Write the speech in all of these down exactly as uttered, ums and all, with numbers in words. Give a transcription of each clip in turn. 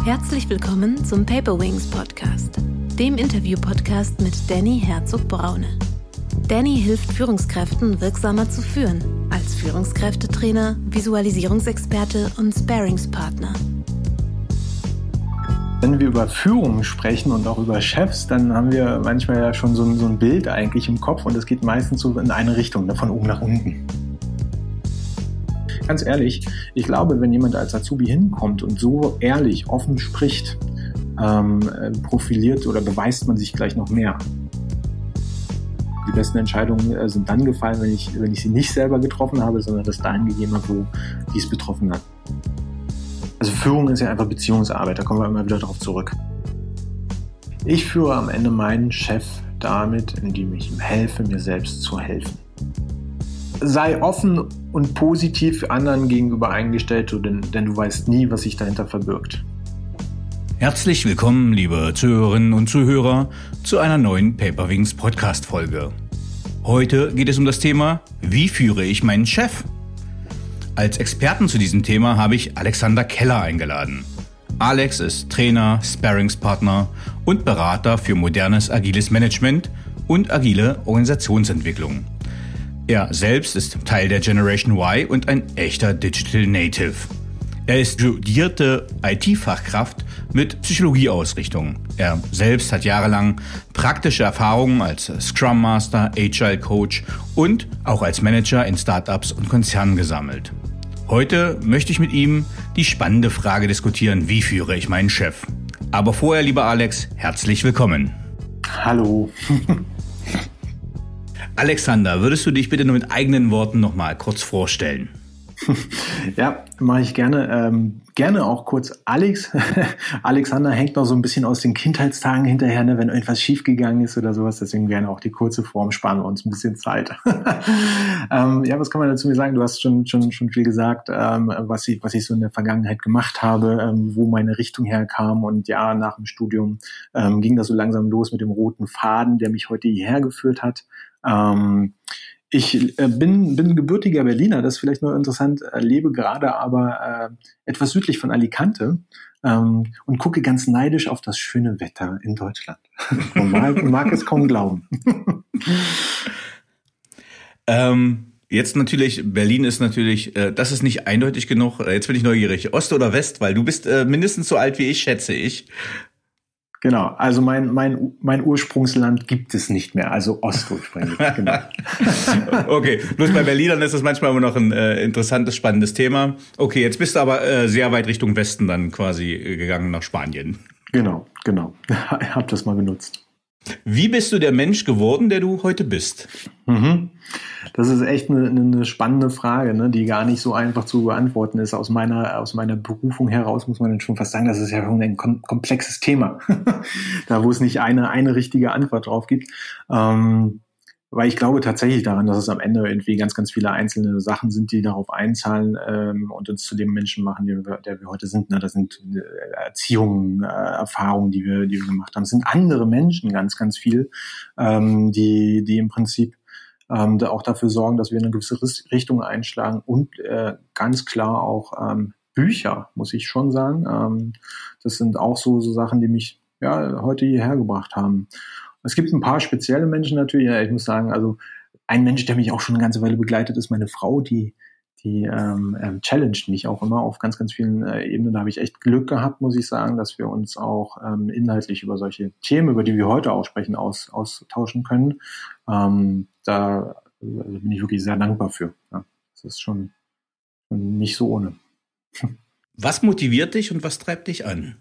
Herzlich willkommen zum Paperwings Podcast, dem Interview-Podcast mit Danny Herzog-Braune. Danny hilft Führungskräften wirksamer zu führen, als Führungskräftetrainer, Visualisierungsexperte und Sparringspartner. Wenn wir über Führung sprechen und auch über Chefs, dann haben wir manchmal ja schon so ein, so ein Bild eigentlich im Kopf und es geht meistens so in eine Richtung, ne, von oben nach unten. Ganz ehrlich, ich glaube, wenn jemand als Azubi hinkommt und so ehrlich, offen spricht, ähm, profiliert oder beweist man sich gleich noch mehr. Die besten Entscheidungen äh, sind dann gefallen, wenn ich, wenn ich sie nicht selber getroffen habe, sondern das dahin gegeben habe, wo die es betroffen hat. Also Führung ist ja einfach Beziehungsarbeit, da kommen wir immer wieder darauf zurück. Ich führe am Ende meinen Chef damit, indem ich ihm helfe, mir selbst zu helfen. Sei offen und positiv anderen gegenüber eingestellt, denn, denn du weißt nie, was sich dahinter verbirgt. Herzlich willkommen, liebe Zuhörerinnen und Zuhörer, zu einer neuen Paperwings Podcast-Folge. Heute geht es um das Thema: Wie führe ich meinen Chef? Als Experten zu diesem Thema habe ich Alexander Keller eingeladen. Alex ist Trainer, Sparringspartner und Berater für modernes agiles Management und agile Organisationsentwicklung. Er selbst ist Teil der Generation Y und ein echter Digital Native. Er ist studierte I T-Fachkraft mit Psychologieausrichtung. Er selbst hat jahrelang praktische Erfahrungen als Scrum Master, Agile Coach und auch als Manager in Startups und Konzernen gesammelt. Heute möchte ich mit ihm die spannende Frage diskutieren: Wie führe ich meinen Chef? Aber vorher, lieber Alex, herzlich willkommen. Hallo. Alexander, würdest du dich bitte nur mit eigenen Worten noch mal kurz vorstellen? Ja, mache ich gerne. Ähm, gerne auch kurz Alex. Alexander hängt noch so ein bisschen aus den Kindheitstagen hinterher, ne, wenn irgendwas schiefgegangen ist oder sowas. Deswegen gerne auch die kurze Form, sparen wir uns ein bisschen Zeit. ähm, ja, was kann man dazu sagen? Du hast schon schon schon viel gesagt, ähm, was ich was ich so in der Vergangenheit gemacht habe, ähm, wo meine Richtung herkam. Und ja, nach dem Studium ähm, ging das so langsam los mit dem roten Faden, der mich heute hierher geführt hat. Ähm, Ich äh, bin, bin gebürtiger Berliner, das ist vielleicht nur interessant, äh, lebe gerade aber äh, etwas südlich von Alicante ähm, und gucke ganz neidisch auf das schöne Wetter in Deutschland. Man mag, mag es kaum glauben. ähm, jetzt natürlich, Berlin ist natürlich, äh, das ist nicht eindeutig genug. Jetzt bin ich neugierig. Ost oder West? Weil du bist äh, mindestens so alt wie ich, schätze ich. Genau, also mein mein mein Ursprungsland gibt es nicht mehr, also ostursprünglich, genau. Okay, bloß bei Berlinern ist das manchmal immer noch ein äh, interessantes, spannendes Thema. Okay, jetzt bist du aber äh, sehr weit Richtung Westen dann quasi äh, gegangen, nach Spanien. Genau, genau, ich habe das mal genutzt. Wie bist du der Mensch geworden, der du heute bist? Mhm. Das ist echt eine, eine spannende Frage, ne, die gar nicht so einfach zu beantworten ist. Aus meiner, aus meiner Berufung heraus muss man dann schon fast sagen, das ist ja schon ein kom- komplexes Thema, da wo es nicht eine, eine richtige Antwort drauf gibt. Ähm, weil ich glaube tatsächlich daran, dass es am Ende irgendwie ganz, ganz viele einzelne Sachen sind, die darauf einzahlen ähm, und uns zu dem Menschen machen, der wir, der wir heute sind. Ne? Das sind Erziehungen, äh, Erfahrungen, die wir, die wir gemacht haben. Es sind andere Menschen ganz, ganz viel, ähm, die, die im Prinzip ähm, da auch dafür sorgen, dass wir eine gewisse Richtung einschlagen und äh, ganz klar auch ähm, Bücher, muss ich schon sagen. Ähm, das sind auch so, so Sachen, die mich ja heute hierher gebracht haben. Es gibt ein paar spezielle Menschen natürlich. Ja, ich muss sagen, also ein Mensch, der mich auch schon eine ganze Weile begleitet, ist meine Frau, die die ähm, ähm, challenged mich auch immer auf ganz, ganz vielen äh, Ebenen. Da habe ich echt Glück gehabt, muss ich sagen, dass wir uns auch ähm, inhaltlich über solche Themen, über die wir heute auch sprechen, aus, austauschen können. Ähm, da also bin ich wirklich sehr dankbar für. Ja, das ist schon, schon nicht so ohne. Was motiviert dich und was treibt dich an?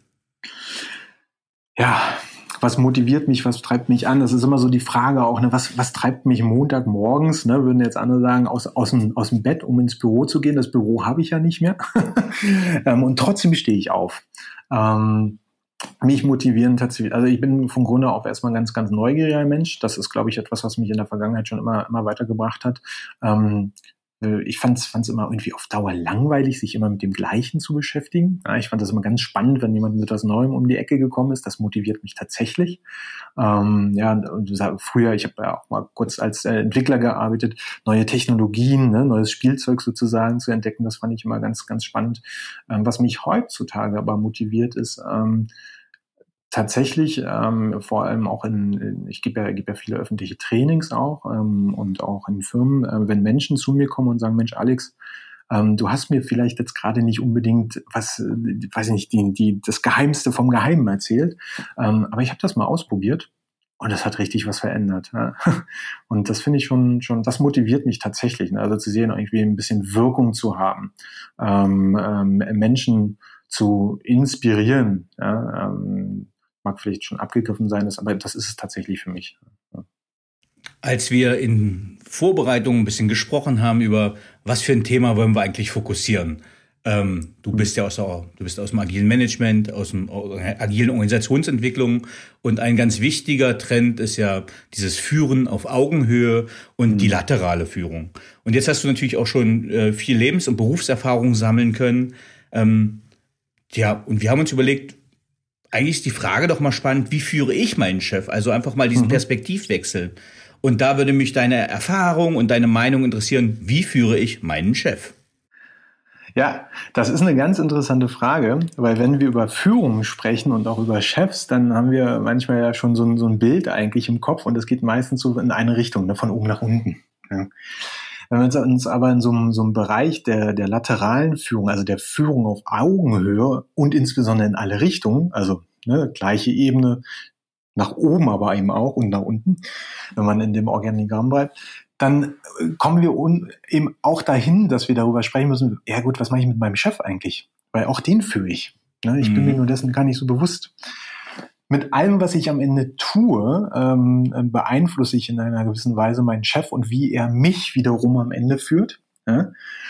Ja, was motiviert mich, was treibt mich an? Das ist immer so die Frage auch, ne, was, was treibt mich Montagmorgens, ne, würden jetzt andere sagen, aus, aus, dem, aus dem Bett, um ins Büro zu gehen. Das Büro habe ich ja nicht mehr. ähm, und trotzdem stehe ich auf. Ähm, mich motivieren tatsächlich, also ich bin von Grunde auf erstmal ein ganz, ganz neugieriger Mensch. Das ist, glaube ich, etwas, was mich in der Vergangenheit schon immer, immer weitergebracht hat. Ähm, Ich fand es immer irgendwie auf Dauer langweilig, sich immer mit dem Gleichen zu beschäftigen. Ja, ich fand das immer ganz spannend, wenn jemand mit etwas Neuem um die Ecke gekommen ist. Das motiviert mich tatsächlich. Ähm, ja, und früher, ich habe ja auch mal kurz als äh, Entwickler gearbeitet, neue Technologien, ne, neues Spielzeug sozusagen zu entdecken. Das fand ich immer ganz, ganz spannend. Ähm, was mich heutzutage aber motiviert ist, ähm, tatsächlich, ähm, vor allem auch in, in ich gebe ja, gebe ja viele öffentliche Trainings auch ähm, und auch in Firmen, äh, wenn Menschen zu mir kommen und sagen, Mensch, Alex, ähm, du hast mir vielleicht jetzt gerade nicht unbedingt was, äh, weiß ich nicht, die, die, das Geheimste vom Geheimen erzählt, ähm, aber ich habe das mal ausprobiert und das hat richtig was verändert. Ja. Und das finde ich schon, schon, das motiviert mich tatsächlich, ne? Also zu sehen, irgendwie ein bisschen Wirkung zu haben, ähm, ähm, Menschen zu inspirieren, ja, ähm, mag vielleicht schon abgegriffen sein, aber das ist es tatsächlich für mich. Ja. Als wir in Vorbereitung ein bisschen gesprochen haben über, was für ein Thema wollen wir eigentlich fokussieren. Ähm, du bist ja aus, der, du bist aus dem agilen Management, aus dem agilen Organisationsentwicklung und ein ganz wichtiger Trend ist ja dieses Führen auf Augenhöhe und mhm. die laterale Führung. Und jetzt hast du natürlich auch schon äh, viel Lebens- und Berufserfahrung sammeln können. Ähm, ja, und wir haben uns überlegt, eigentlich ist die Frage doch mal spannend, wie führe ich meinen Chef? Also einfach mal diesen mhm. Perspektivwechsel. Und da würde mich deine Erfahrung und deine Meinung interessieren, wie führe ich meinen Chef? Ja, das ist eine ganz interessante Frage, weil wenn wir über Führung sprechen und auch über Chefs, dann haben wir manchmal ja schon so ein, so ein Bild eigentlich im Kopf und das geht meistens so in eine Richtung, ne, von oben nach unten. Ja. Wenn wir uns aber in so einem, so einem Bereich der, der lateralen Führung, also der Führung auf Augenhöhe und insbesondere in alle Richtungen, also ne, gleiche Ebene, nach oben aber eben auch und nach unten, wenn man in dem Organigramm bleibt, dann kommen wir un, eben auch dahin, dass wir darüber sprechen müssen, ja gut, was mache ich mit meinem Chef eigentlich? Weil auch den führe ich. Ne? Ich mhm. bin mir nur dessen gar nicht so bewusst. Mit allem, was ich am Ende tue, ähm, beeinflusse ich in einer gewissen Weise meinen Chef und wie er mich wiederum am Ende führt. Ja?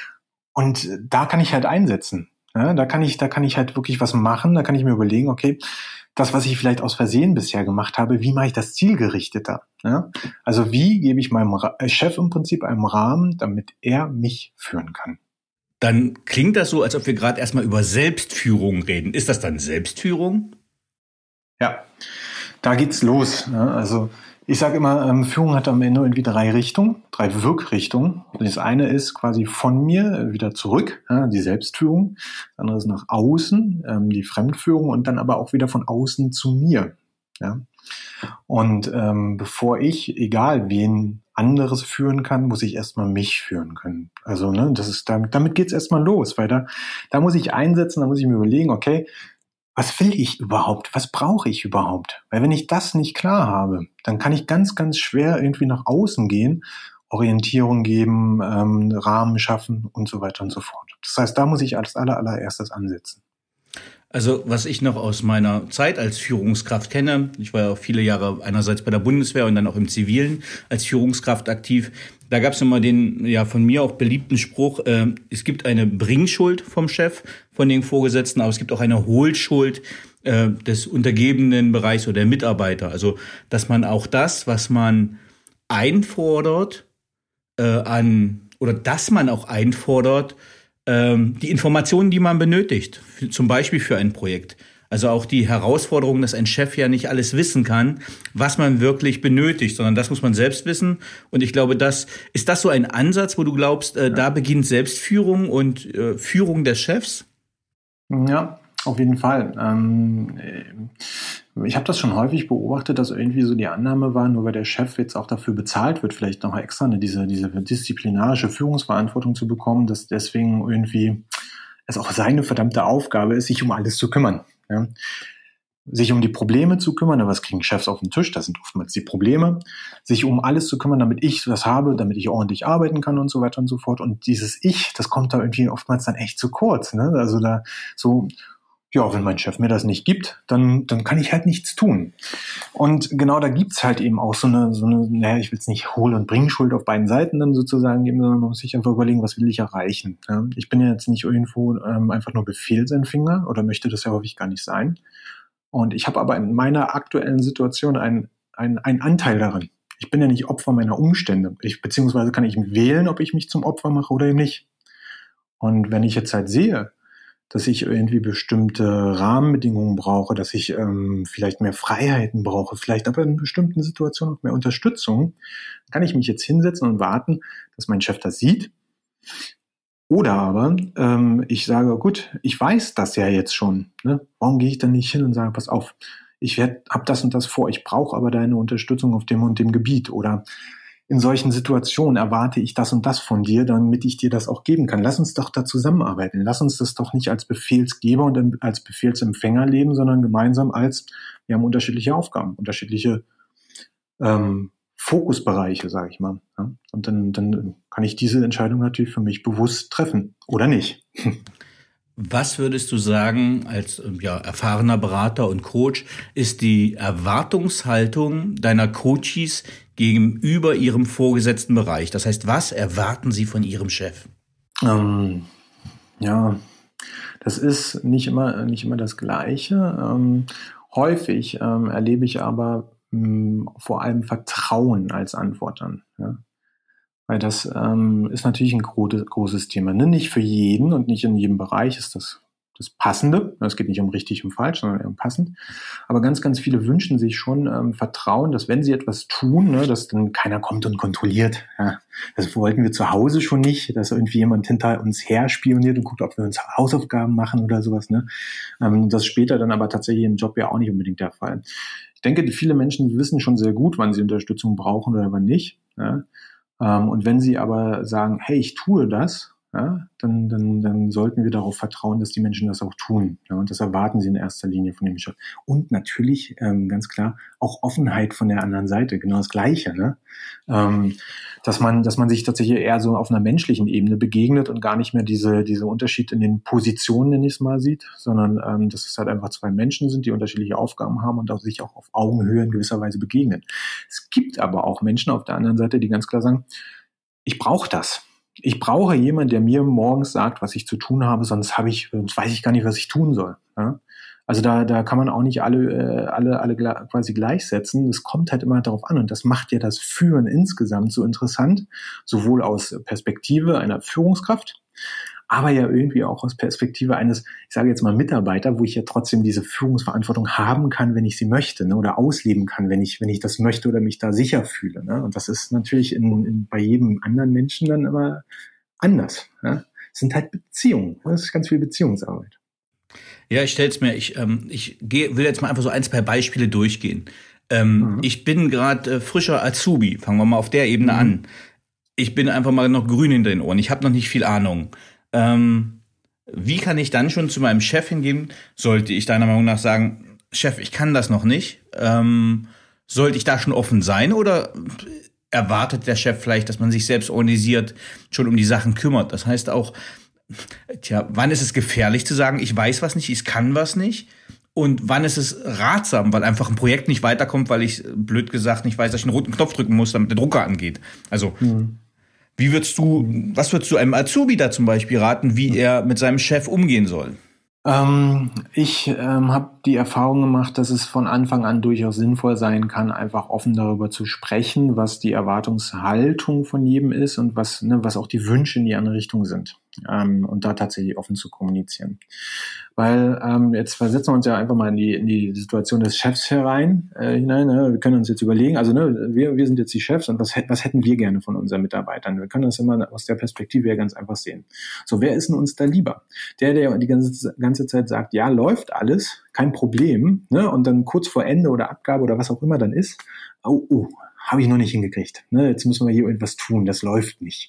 Und da kann ich halt einsetzen. Ja? Da kann ich, da kann ich halt wirklich was machen. Da kann ich mir überlegen, okay, das, was ich vielleicht aus Versehen bisher gemacht habe, wie mache ich das zielgerichteter? Ja? Also wie gebe ich meinem Ra- Chef im Prinzip einen Rahmen, damit er mich führen kann? Dann klingt das so, als ob wir gerade erstmal über Selbstführung reden. Ist das dann Selbstführung? Ja, da geht's los. Ne? Also ich sage immer, ähm, Führung hat am Ende irgendwie drei Richtungen, drei Wirkrichtungen. Das eine ist quasi von mir wieder zurück, ja, die Selbstführung. Das andere ist nach außen, ähm, die Fremdführung und dann aber auch wieder von außen zu mir. Ja? Und ähm, bevor ich, egal wen anderes führen kann, muss ich erstmal mich führen können. Also ne, das ist damit, damit geht's erstmal los, weil da, da muss ich einsetzen, da muss ich mir überlegen, okay, was will ich überhaupt? Was brauche ich überhaupt? Weil wenn ich das nicht klar habe, dann kann ich ganz, ganz schwer irgendwie nach außen gehen, Orientierung geben, ähm, Rahmen schaffen und so weiter und so fort. Das heißt, da muss ich als aller, allererstes ansetzen. Also was ich noch aus meiner Zeit als Führungskraft kenne, ich war ja auch viele Jahre einerseits bei der Bundeswehr und dann auch im Zivilen als Führungskraft aktiv, da gab es immer den ja von mir auch beliebten Spruch, äh, es gibt eine Bringschuld vom Chef, von den Vorgesetzten, aber es gibt auch eine Holschuld äh, des untergebenen Bereichs oder der Mitarbeiter. Also dass man auch das, was man einfordert, äh, an oder dass man auch einfordert, ähm, die Informationen, die man benötigt, für, zum Beispiel für ein Projekt. Also auch die Herausforderung, dass ein Chef ja nicht alles wissen kann, was man wirklich benötigt, sondern das muss man selbst wissen. Und ich glaube, das ist das so ein Ansatz, wo du glaubst, äh, ja. da beginnt Selbstführung und äh, Führung des Chefs? Ja, auf jeden Fall. Ähm, ich habe das schon häufig beobachtet, dass irgendwie so die Annahme war, nur weil der Chef jetzt auch dafür bezahlt wird, vielleicht noch extra eine, diese, diese disziplinarische Führungsverantwortung zu bekommen, dass deswegen irgendwie es auch seine verdammte Aufgabe ist, sich um alles zu kümmern. Ja? Sich um die Probleme zu kümmern, aber was kriegen Chefs auf den Tisch? Das sind oftmals die Probleme. Sich um alles zu kümmern, damit ich was habe, damit ich ordentlich arbeiten kann und so weiter und so fort. Und dieses Ich, das kommt da irgendwie oftmals dann echt zu kurz. Ne? Also da so, ja, wenn mein Chef mir das nicht gibt, dann dann kann ich halt nichts tun. Und genau da gibt's halt eben auch so eine, so eine, naja, ich will es nicht Hol- und Bringschuld auf beiden Seiten dann sozusagen geben, sondern man muss sich einfach überlegen, was will ich erreichen. Ja? Ich bin ja jetzt nicht irgendwo ähm, einfach nur Befehlsempfänger oder möchte das ja häufig gar nicht sein. Und ich habe aber in meiner aktuellen Situation einen, einen, einen Anteil darin. Ich bin ja nicht Opfer meiner Umstände. Ich, beziehungsweise kann ich wählen, ob ich mich zum Opfer mache oder eben nicht. Und wenn ich jetzt halt sehe, dass ich irgendwie bestimmte Rahmenbedingungen brauche, dass ich ähm, vielleicht mehr Freiheiten brauche, vielleicht aber in bestimmten Situationen auch mehr Unterstützung, dann kann ich mich jetzt hinsetzen und warten, dass mein Chef das sieht. Oder aber ähm, ich sage, gut, ich weiß das ja jetzt schon. Ne? Warum gehe ich dann nicht hin und sage, pass auf, ich habe das und das vor, ich brauche aber deine Unterstützung auf dem und dem Gebiet. Oder in solchen Situationen erwarte ich das und das von dir, damit ich dir das auch geben kann. Lass uns doch da zusammenarbeiten. Lass uns das doch nicht als Befehlsgeber und als Befehlsempfänger leben, sondern gemeinsam als, wir haben unterschiedliche Aufgaben, unterschiedliche ähm, Fokusbereiche, sage ich mal. Ja? Und dann, dann kann ich diese Entscheidung natürlich für mich bewusst treffen oder nicht. Was würdest du sagen, als ja, erfahrener Berater und Coach, ist die Erwartungshaltung deiner Coaches gegenüber ihrem vorgesetzten Bereich? Das heißt, was erwarten sie von ihrem Chef? Ähm, ja, das ist nicht immer, nicht immer das Gleiche. Ähm, häufig ähm, erlebe ich aber mh, vor allem Vertrauen als Antwort dann. Ja? Weil das ähm, ist natürlich ein großes, großes Thema. Ne? Nicht für jeden und nicht in jedem Bereich ist das das Passende. Es geht nicht um richtig und falsch, sondern eher um passend. Aber ganz, ganz viele wünschen sich schon ähm, Vertrauen, dass wenn sie etwas tun, ne, dass dann keiner kommt und kontrolliert. Ja, das wollten wir zu Hause schon nicht, dass irgendwie jemand hinter uns her spioniert und guckt, ob wir uns Hausaufgaben machen oder sowas. Ne? Ähm, das ist später dann aber tatsächlich im Job ja auch nicht unbedingt der Fall. Ich denke, die viele Menschen wissen schon sehr gut, wann sie Unterstützung brauchen oder wann nicht. Ja? Ähm, und wenn sie aber sagen, hey, ich tue das, ja, dann, dann, dann sollten wir darauf vertrauen, dass die Menschen das auch tun. Ja, und das erwarten sie in erster Linie von dem Chef. Und natürlich, ähm, ganz klar, auch Offenheit von der anderen Seite, genau das Gleiche. Ne? Ähm, dass man, dass man sich tatsächlich eher so auf einer menschlichen Ebene begegnet und gar nicht mehr diese, diese Unterschied in den Positionen, nenne ich es mal, sieht, sondern ähm, dass es halt einfach zwei Menschen sind, die unterschiedliche Aufgaben haben und auch sich auch auf Augenhöhe in gewisser Weise begegnen. Es gibt aber auch Menschen auf der anderen Seite, die ganz klar sagen, ich brauche das. Ich brauche jemanden, der mir morgens sagt, was ich zu tun habe, sonst habe ich, sonst weiß ich gar nicht, was ich tun soll. Ja? Also da, da kann man auch nicht alle, alle, alle quasi gleichsetzen. Es kommt halt immer darauf an und das macht ja das Führen insgesamt so interessant, sowohl aus Perspektive einer Führungskraft, aber ja irgendwie auch aus Perspektive eines, ich sage jetzt mal Mitarbeiter, wo ich ja trotzdem diese Führungsverantwortung haben kann, wenn ich sie möchte, ne, oder ausleben kann, wenn ich wenn ich das möchte oder mich da sicher fühle. Ne? Und das ist natürlich in, in, bei jedem anderen Menschen dann immer anders. Ne? Es sind halt Beziehungen. Das ist ganz viel Beziehungsarbeit. Ja, ich stell's mir, ich, ähm, ich geh, will jetzt mal einfach so ein, zwei Beispiele durchgehen. Ähm, mhm. Ich bin gerade äh, frischer Azubi, fangen wir mal auf der Ebene mhm. an. Ich bin einfach mal noch grün hinter den Ohren, ich habe noch nicht viel Ahnung. Ähm, wie kann ich dann schon zu meinem Chef hingehen? Sollte ich deiner Meinung nach sagen, Chef, ich kann das noch nicht? Ähm, sollte ich da schon offen sein oder erwartet der Chef vielleicht, dass man sich selbst organisiert, schon um die Sachen kümmert? Das heißt auch, tja, wann ist es gefährlich zu sagen, ich weiß was nicht, ich kann was nicht? Und wann ist es ratsam, weil einfach ein Projekt nicht weiterkommt, weil ich, blöd gesagt, nicht weiß, dass ich einen roten Knopf drücken muss, damit der Drucker angeht? Also, mhm. Wie würdest du, was würdest du einem Azubi da zum Beispiel raten, wie er mit seinem Chef umgehen soll? Ähm, ich ähm, habe die Erfahrung gemacht, dass es von Anfang an durchaus sinnvoll sein kann, einfach offen darüber zu sprechen, was die Erwartungshaltung von jedem ist und was, ne, was auch die Wünsche in die andere Richtung sind. Ähm, und da tatsächlich offen zu kommunizieren. Weil ähm, jetzt versetzen wir uns ja einfach mal in die, in die Situation des Chefs herein, äh, hinein. Ne? Wir können uns jetzt überlegen, also ne, wir, wir sind jetzt die Chefs und was, was hätten wir gerne von unseren Mitarbeitern? Wir können das immer aus der Perspektive ja ganz einfach sehen. So, wer ist denn uns da lieber? Der, der die ganze, ganze Zeit sagt, ja, läuft alles, kein Problem, ne? Und dann kurz vor Ende oder Abgabe oder was auch immer dann ist, oh, oh, habe ich noch nicht hingekriegt. Ne? Jetzt müssen wir hier irgendwas tun, das läuft nicht.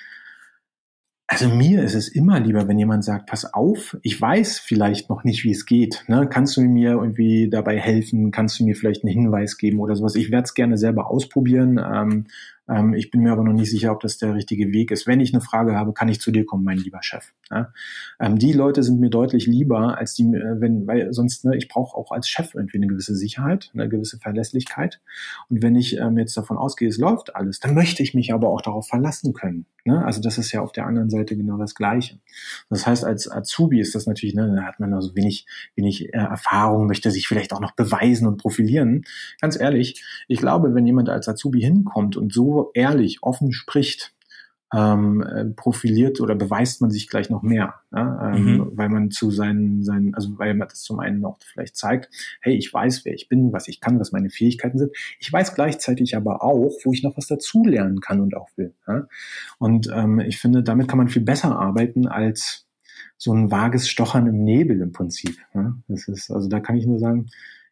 Also mir ist es immer lieber, wenn jemand sagt, pass auf, ich weiß vielleicht noch nicht, wie es geht. Ne? Kannst du mir irgendwie dabei helfen? Kannst du mir vielleicht einen Hinweis geben oder sowas? Ich werde es gerne selber ausprobieren, ähm, Ähm, ich bin mir aber noch nicht sicher, ob das der richtige Weg ist. Wenn ich eine Frage habe, kann ich zu dir kommen, mein lieber Chef. Ja? Ähm, die Leute sind mir deutlich lieber, als die, wenn, weil sonst, ne, ich brauche auch als Chef irgendwie eine gewisse Sicherheit, eine gewisse Verlässlichkeit. Und wenn ich ähm, jetzt davon ausgehe, es läuft alles, dann möchte ich mich aber auch darauf verlassen können. Ne? Also das ist ja auf der anderen Seite genau das Gleiche. Das heißt, als Azubi ist das natürlich, ne, da hat man noch so wenig, wenig äh, Erfahrung, möchte sich vielleicht auch noch beweisen und profilieren. Ganz ehrlich, ich glaube, wenn jemand als Azubi hinkommt und so ehrlich, offen spricht, ähm, äh, profiliert oder beweist man sich gleich noch mehr, ja? ähm, mhm. weil man zu seinen, seinen, also weil man das zum einen auch vielleicht zeigt, hey, ich weiß, wer ich bin, was ich kann, was meine Fähigkeiten sind. Ich weiß gleichzeitig aber auch, wo ich noch was dazulernen kann und auch will. Ja? Und ähm, ich finde, damit kann man viel besser arbeiten als so ein vages Stochern im Nebel im Prinzip. Ja? Das ist, also da kann ich nur sagen,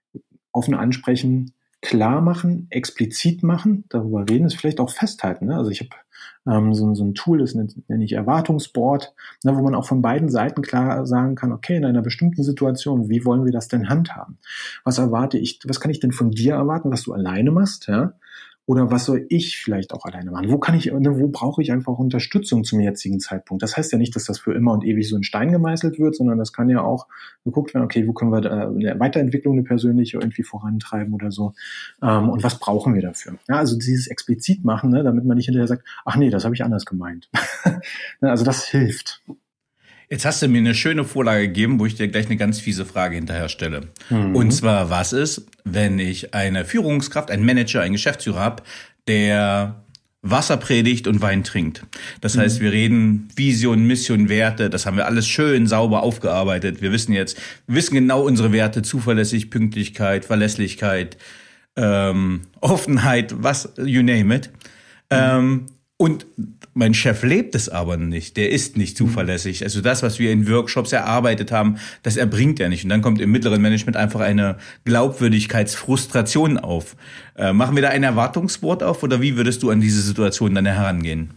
offen ansprechen, klar machen, explizit machen, darüber reden, ist vielleicht auch festhalten. Ne? Also ich habe ähm, so, so ein Tool, das nenne ich Erwartungsboard, ne, wo man auch von beiden Seiten klar sagen kann, okay, in einer bestimmten Situation, wie wollen wir das denn handhaben? Was erwarte ich, was kann ich denn von dir erwarten, was du alleine machst, ja? Oder was soll ich vielleicht auch alleine machen? Wo kann ich, wo brauche ich einfach Unterstützung zum jetzigen Zeitpunkt? Das heißt ja nicht, dass das für immer und ewig so in Stein gemeißelt wird, sondern das kann ja auch geguckt werden, okay, wo können wir da eine Weiterentwicklung, eine persönliche irgendwie vorantreiben oder so? Und was brauchen wir dafür? Ja, also dieses explizit machen, ne, damit man nicht hinterher sagt, ach nee, das habe ich anders gemeint. Also das hilft. Jetzt hast du mir eine schöne Vorlage gegeben, wo ich dir gleich eine ganz fiese Frage hinterher stelle. Mhm. Und zwar, was ist, wenn ich eine Führungskraft, einen Manager, einen Geschäftsführer habe, der Wasser predigt und Wein trinkt? Das mhm. heißt, wir reden Vision, Mission, Werte, das haben wir alles schön sauber aufgearbeitet. Wir wissen jetzt, wir wissen genau unsere Werte, Zuverlässig, Pünktlichkeit, Verlässlichkeit, ähm, Offenheit, was, you name it. Mhm. Ähm, Und mein Chef lebt es aber nicht. Der ist nicht zuverlässig. Also das, was wir in Workshops erarbeitet haben, das erbringt er nicht. Und dann kommt im mittleren Management einfach eine Glaubwürdigkeitsfrustration auf. Äh, machen wir da ein Erwartungsboard auf oder wie würdest du an diese Situation dann herangehen?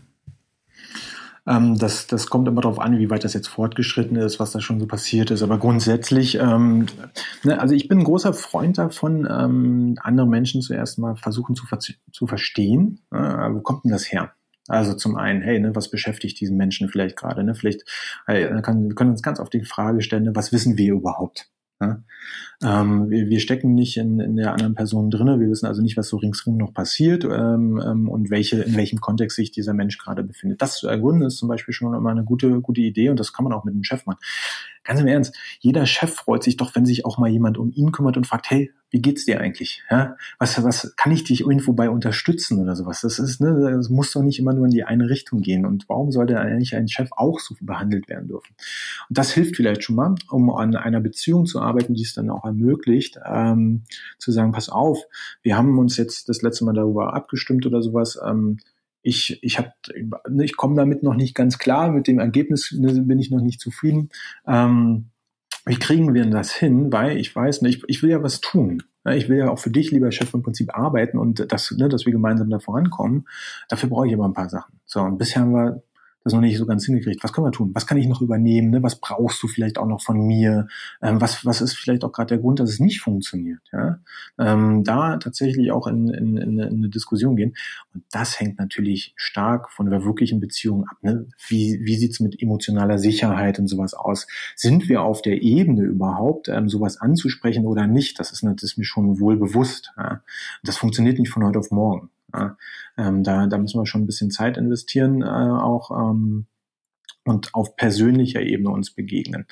Ähm, das, das kommt immer darauf an, wie weit das jetzt fortgeschritten ist, was da schon so passiert ist. Aber grundsätzlich, ähm, ne, also ich bin ein großer Freund davon, ähm, andere Menschen zuerst mal versuchen zu, ver- zu verstehen. Äh, wo kommt denn das her? Also zum einen, hey, ne, was beschäftigt diesen Menschen vielleicht gerade? Ne? Vielleicht hey, kann, wir können uns ganz oft die Frage stellen, ne, was wissen wir überhaupt? Ja? Ähm, wir, wir stecken nicht in, in der anderen Person drinne. Wir wissen also nicht, was so ringsherum noch passiert ähm, ähm, und welche in welchem Kontext sich dieser Mensch gerade befindet. Das zu ergründen ist zum Beispiel schon immer eine gute gute Idee und das kann man auch mit dem Chef machen. Ganz im Ernst, jeder Chef freut sich doch, wenn sich auch mal jemand um ihn kümmert und fragt, hey, wie geht's dir eigentlich? Ja? Was, was kann ich dich irgendwo bei unterstützen oder sowas? Das ist, ne, das muss doch nicht immer nur in die eine Richtung gehen. Und warum sollte eigentlich ein Chef auch so behandelt werden dürfen? Und das hilft vielleicht schon mal, um an einer Beziehung zu arbeiten, die es dann auch ermöglicht, ähm, zu sagen, pass auf, wir haben uns jetzt das letzte Mal darüber abgestimmt oder sowas, ähm, Ich, ich, hab, ich komme damit noch nicht ganz klar, mit dem Ergebnis bin ich noch nicht zufrieden. Ähm, wie kriegen wir denn das hin? Weil ich weiß, ne, ich, ich will ja was tun. Ich will ja auch für dich, lieber Chef, im Prinzip arbeiten und das, ne, dass wir gemeinsam da vorankommen. Dafür brauche ich aber ein paar Sachen. So, und bisher haben wir das noch nicht so ganz hingekriegt. Was können wir tun? Was kann ich noch übernehmen? Ne? Was brauchst du vielleicht auch noch von mir? Ähm, was, was ist vielleicht auch gerade der Grund, dass es nicht funktioniert? Ja? Ähm, da tatsächlich auch in, in, in eine Diskussion gehen. Und das hängt natürlich stark von der wirklichen Beziehung ab. Ne? Wie, wie sieht's mit emotionaler Sicherheit und sowas aus? Sind wir auf der Ebene überhaupt, ähm, sowas anzusprechen oder nicht? Das ist, das ist mir schon wohl bewusst. Ja? Das funktioniert nicht von heute auf morgen. Ja, ähm, da, da müssen wir schon ein bisschen Zeit investieren, äh, auch ähm, und auf persönlicher Ebene uns begegnen.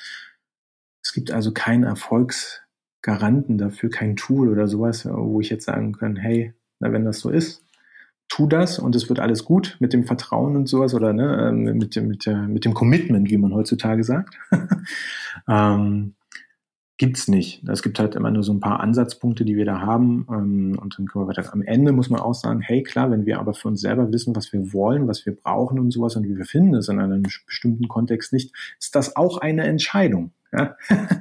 Es gibt also keinen Erfolgsgaranten dafür, kein Tool oder sowas, wo ich jetzt sagen kann, hey, na, wenn das so ist, tu das und es wird alles gut mit dem Vertrauen und sowas oder ne, mit dem, mit der, mit dem Commitment, wie man heutzutage sagt. ähm, Gibt's nicht. Es gibt halt immer nur so ein paar Ansatzpunkte, die wir da haben. Und dann können wir weiter. Am Ende muss man auch sagen, hey, klar, wenn wir aber für uns selber wissen, was wir wollen, was wir brauchen und sowas und wie wir finden es in einem bestimmten Kontext nicht, ist das auch eine Entscheidung, ja?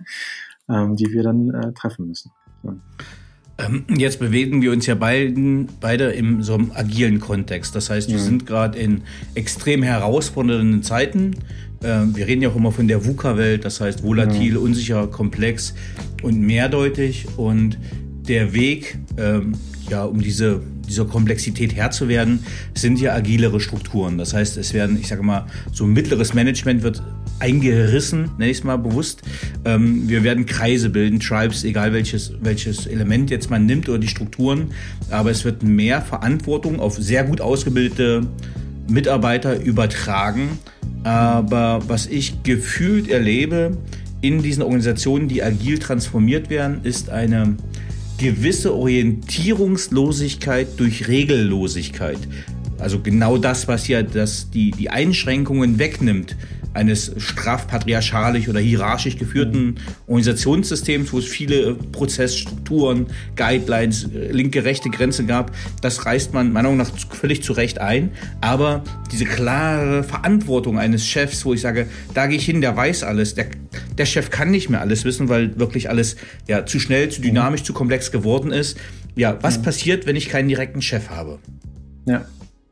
die wir dann äh, treffen müssen. Ja. Jetzt bewegen wir uns ja beiden, beide in so einem agilen Kontext. Das heißt, wir mhm. sind gerade in extrem herausfordernden Zeiten. Wir reden ja auch immer von der VUCA-Welt, das heißt volatil, mhm. unsicher, komplex und mehrdeutig. Und der Weg, ähm, ja, um diese, dieser Komplexität Herr zu werden, sind ja agilere Strukturen. Das heißt, es werden, ich sage mal, so mittleres Management wird eingerissen, nenne ich es mal bewusst. Ähm, wir werden Kreise bilden, Tribes, egal welches, welches Element jetzt man nimmt oder die Strukturen. Aber es wird mehr Verantwortung auf sehr gut ausgebildete Mitarbeiter übertragen. Aber was ich gefühlt erlebe in diesen Organisationen, die agil transformiert werden, ist eine gewisse Orientierungslosigkeit durch Regellosigkeit. Also genau das, was ja das, die, die Einschränkungen wegnimmt eines strafpatriarchalisch oder hierarchisch geführten Organisationssystems, wo es viele Prozessstrukturen, Guidelines, linke, rechte Grenze gab. Das reißt man meiner Meinung nach völlig zu Recht ein. Aber diese klare Verantwortung eines Chefs, wo ich sage, da gehe ich hin, der weiß alles. Der, der Chef kann nicht mehr alles wissen, weil wirklich alles ja zu schnell, zu dynamisch, zu komplex geworden ist. Ja, was ja. passiert, wenn ich keinen direkten Chef habe? Ja.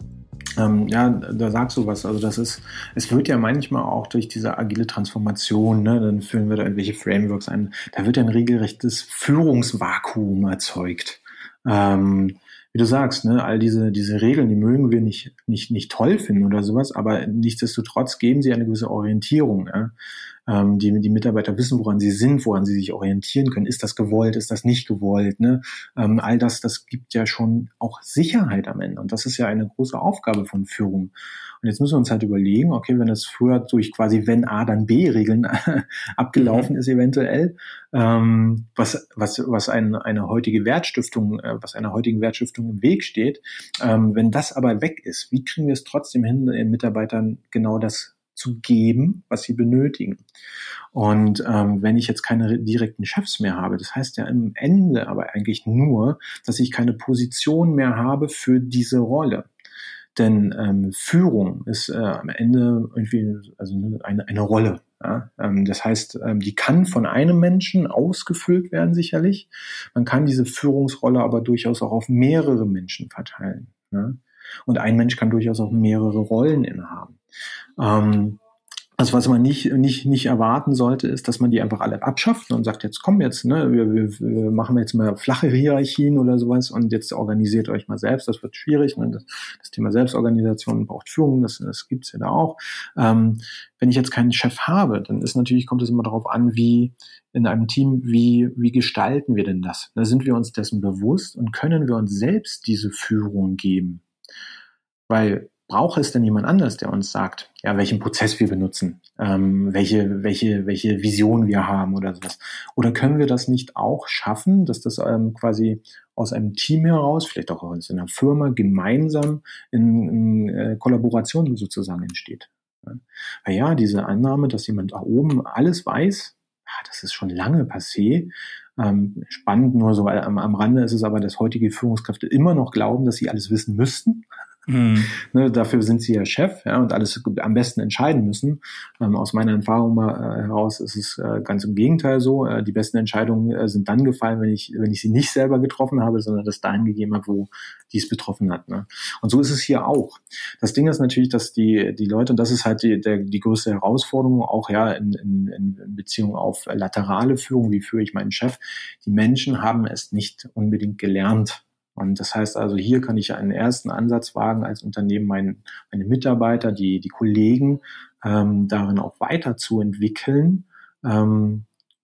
Ähm, ja, da sagst du was. Also das ist, es wird ja manchmal auch durch diese agile Transformation, ne, dann führen wir da irgendwelche Frameworks ein, da wird ja ein regelrechtes Führungsvakuum erzeugt. Ähm, wie du sagst, ne, all diese, diese Regeln, die mögen wir nicht, nicht, nicht toll finden oder sowas, aber nichtsdestotrotz geben sie eine gewisse Orientierung. Ja? Ähm, die, die Mitarbeiter wissen, woran sie sind, woran sie sich orientieren können. Ist das gewollt, ist das nicht gewollt? Ne? Ähm, all das, das gibt ja schon auch Sicherheit am Ende. Und das ist ja eine große Aufgabe von Führung. Und jetzt müssen wir uns halt überlegen, okay, wenn das früher durch quasi wenn A, dann B-Regeln abgelaufen ist eventuell, ähm, was, was, was eine, eine heutige Wertstiftung, äh, was einer heutigen Wertstiftung im Weg steht, ähm, wenn das aber weg ist, wie kriegen wir es trotzdem hin, den Mitarbeitern genau das zu geben, was sie benötigen? Und ähm, wenn ich jetzt keine direkten Chefs mehr habe, das heißt ja am Ende aber eigentlich nur, dass ich keine Position mehr habe für diese Rolle. Denn ähm, Führung ist äh, am Ende irgendwie also eine, eine Rolle. Ja? Ähm, das heißt, ähm, die kann von einem Menschen ausgefüllt werden sicherlich. Man kann diese Führungsrolle aber durchaus auch auf mehrere Menschen verteilen. Ja? Und ein Mensch kann durchaus auch mehrere Rollen innehaben. Ähm, Also was man nicht nicht nicht erwarten sollte, ist, dass man die einfach alle abschafft und sagt, jetzt komm jetzt, ne, wir, wir, wir machen jetzt mal flache Hierarchien oder sowas und jetzt organisiert euch mal selbst. Das wird schwierig. Ne? Das, das Thema Selbstorganisation braucht Führung, das, das gibt's ja da auch. Ähm, wenn ich jetzt keinen Chef habe, dann ist natürlich, kommt es immer darauf an, wie in einem Team, wie wie gestalten wir denn das? Da sind wir uns dessen bewusst und können wir uns selbst diese Führung geben? Weil braucht es denn jemand anders, der uns sagt, ja, welchen Prozess wir benutzen, ähm, welche, welche, welche Vision wir haben oder sowas? Oder können wir das nicht auch schaffen, dass das ähm, quasi aus einem Team heraus, vielleicht auch aus einer Firma, gemeinsam in, in äh, Kollaboration sozusagen entsteht? Ja? Weil ja, diese Annahme, dass jemand da oben alles weiß, ja, das ist schon lange passé. Ähm, spannend nur so am, am Rande ist es aber, dass heutige Führungskräfte immer noch glauben, dass sie alles wissen müssten. Hm. Ne, dafür sind sie ja Chef, ja, und alles am besten entscheiden müssen. Ähm, aus meiner Erfahrung mal äh, heraus ist es äh, ganz im Gegenteil so. Äh, die besten Entscheidungen äh, sind dann gefallen, wenn ich wenn ich sie nicht selber getroffen habe, sondern das dahin gegeben habe, wo die es betroffen hat. Ne? Und so ist es hier auch. Das Ding ist natürlich, dass die die Leute, und das ist halt die der, die größte Herausforderung, auch ja in, in, in Beziehung auf laterale Führung, wie führe ich meinen Chef, die Menschen haben es nicht unbedingt gelernt. Und das heißt also, hier kann ich einen ersten Ansatz wagen, als Unternehmen meine, meine Mitarbeiter, die, die Kollegen ähm, darin auch weiterzuentwickeln, ähm,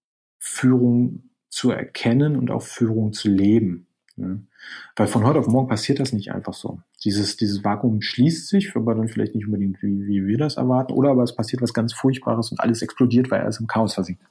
Führung zu erkennen und auch Führung zu leben. Ja. Weil von heute auf morgen passiert das nicht einfach so. Dieses, dieses Vakuum schließt sich, aber dann vielleicht nicht unbedingt, wie, wie wir das erwarten, oder aber es passiert was ganz Furchtbares und alles explodiert, weil alles im Chaos versinkt.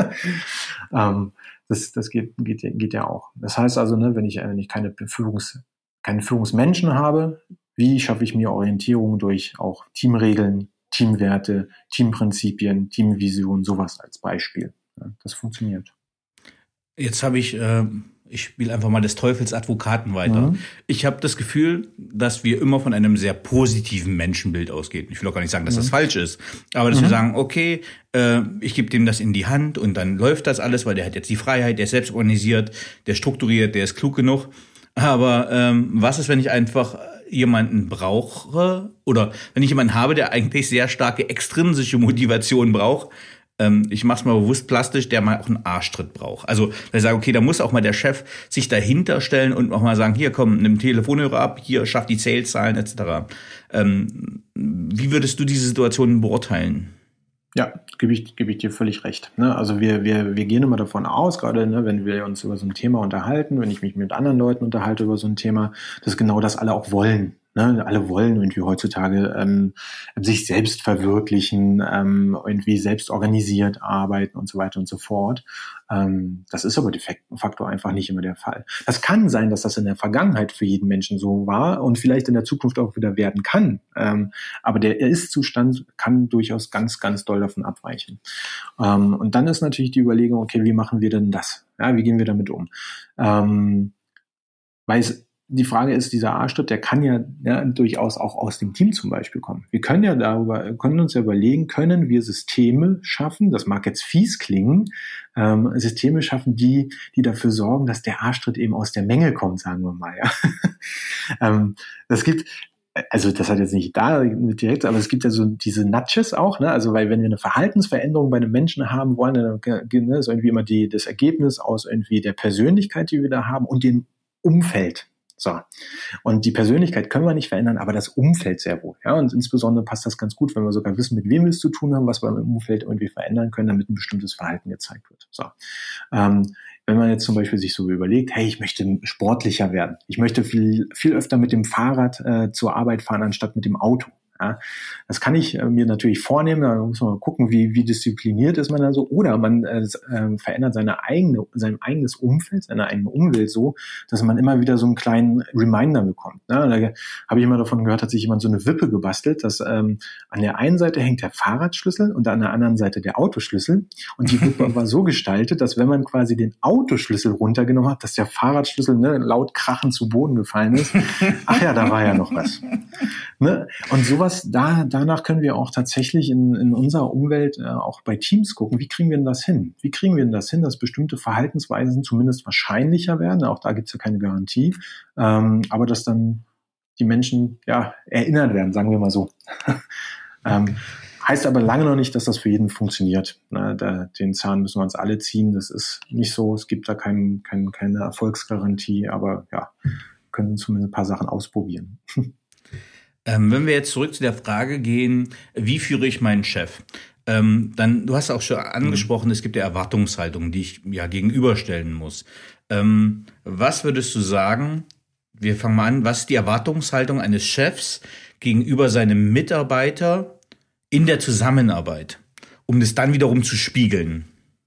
ähm, das das geht, geht, geht ja auch. Das heißt also, ne, wenn ich, wenn ich keine Führungs, keine Führungsmenschen habe, wie schaffe ich mir Orientierung durch auch Teamregeln, Teamwerte, Teamprinzipien, Teamvision, sowas als Beispiel. Ja, das funktioniert. Jetzt habe ich, äh, ich spiele einfach mal des Teufels Advokaten weiter. Mhm. Ich habe das Gefühl, dass wir immer von einem sehr positiven Menschenbild ausgehen. Ich will auch gar nicht sagen, dass mhm. das falsch ist, aber dass mhm. wir sagen, okay, äh, ich gebe dem das in die Hand und dann läuft das alles, weil der hat jetzt die Freiheit, der ist selbst organisiert, der strukturiert, der ist klug genug. Aber ähm, was ist, wenn ich einfach jemanden brauche oder wenn ich jemanden habe, der eigentlich sehr starke extrinsische Motivation braucht, ähm, ich mach's mal bewusst plastisch, der mal auch einen Arschtritt braucht. Also, da ich sage, okay, da muss auch mal der Chef sich dahinter stellen und auch mal sagen, hier komm, nimm Telefonhörer ab, hier schaff die Saleszahlen et cetera. Ähm, wie würdest du diese Situation beurteilen? Ja, gebe ich, gebe ich dir völlig recht. Ne? Also wir, wir, wir gehen immer davon aus, gerade ne, wenn wir uns über so ein Thema unterhalten, wenn ich mich mit anderen Leuten unterhalte über so ein Thema, dass genau das alle auch wollen. Ne? Alle wollen irgendwie heutzutage ähm, sich selbst verwirklichen, ähm, irgendwie selbst organisiert arbeiten und so weiter und so fort. Ähm, das ist aber de facto einfach nicht immer der Fall. Das kann sein, dass das in der Vergangenheit für jeden Menschen so war und vielleicht in der Zukunft auch wieder werden kann. Ähm, aber der Ist-Zustand kann durchaus ganz, ganz doll davon abweichen. Ähm, und dann ist natürlich die Überlegung, okay, wie machen wir denn das? Ja, wie gehen wir damit um? Ähm, weil es Die Frage ist, dieser Arschtritt, der kann ja, ja durchaus auch aus dem Team zum Beispiel kommen. Wir können ja darüber, können uns ja überlegen, können wir Systeme schaffen, das mag jetzt fies klingen, ähm, Systeme schaffen, die, die dafür sorgen, dass der Arschtritt eben aus der Menge kommt, sagen wir mal. Ja. ähm, das gibt, also das hat jetzt nicht da direkt, aber es gibt ja so diese Nudges auch, ne? Also weil wenn wir eine Verhaltensveränderung bei einem Menschen haben wollen, dann ne, ist irgendwie immer die, das Ergebnis aus irgendwie der Persönlichkeit, die wir da haben und dem Umfeld. So. Und die Persönlichkeit können wir nicht verändern, aber das Umfeld sehr wohl. Ja, und insbesondere passt das ganz gut, wenn wir sogar wissen, mit wem wir es zu tun haben, was wir im Umfeld irgendwie verändern können, damit ein bestimmtes Verhalten gezeigt wird. So. Ähm, wenn man jetzt zum Beispiel sich so überlegt, hey, ich möchte sportlicher werden. Ich möchte viel, viel öfter mit dem Fahrrad äh, zur Arbeit fahren, anstatt mit dem Auto. Ja, das kann ich äh, mir natürlich vornehmen, da muss man mal gucken, wie, wie diszipliniert ist man da so. Oder man äh, äh, verändert seine eigene, sein eigenes Umfeld, seine eigene Umwelt so, dass man immer wieder so einen kleinen Reminder bekommt. Ne? Da habe ich immer davon gehört, hat sich jemand so eine Wippe gebastelt, dass ähm, an der einen Seite hängt der Fahrradschlüssel und an der anderen Seite der Autoschlüssel. Und die Wippe war so gestaltet, dass wenn man quasi den Autoschlüssel runtergenommen hat, dass der Fahrradschlüssel ne, laut krachend zu Boden gefallen ist. Ach ja, da war ja noch was. Ne? Und sowas Da, danach können wir auch tatsächlich in, in unserer Umwelt äh, auch bei Teams gucken, wie kriegen wir denn das hin? Wie kriegen wir denn das hin, dass bestimmte Verhaltensweisen zumindest wahrscheinlicher werden? Auch da gibt es ja keine Garantie. Ähm, aber dass dann die Menschen ja erinnert werden, sagen wir mal so. ähm, heißt aber lange noch nicht, dass das für jeden funktioniert. Na, da, den Zahn müssen wir uns alle ziehen. Das ist nicht so. Es gibt da kein, kein, keine Erfolgsgarantie. Aber ja, können zumindest ein paar Sachen ausprobieren. Ähm, wenn wir jetzt zurück zu der Frage gehen, wie führe ich meinen Chef? Ähm, dann, du hast auch schon angesprochen, mhm. es gibt ja Erwartungshaltungen, die ich ja gegenüberstellen muss. Ähm, was würdest du sagen, wir fangen mal an, was ist die Erwartungshaltung eines Chefs gegenüber seinem Mitarbeiter in der Zusammenarbeit, um das dann wiederum zu spiegeln?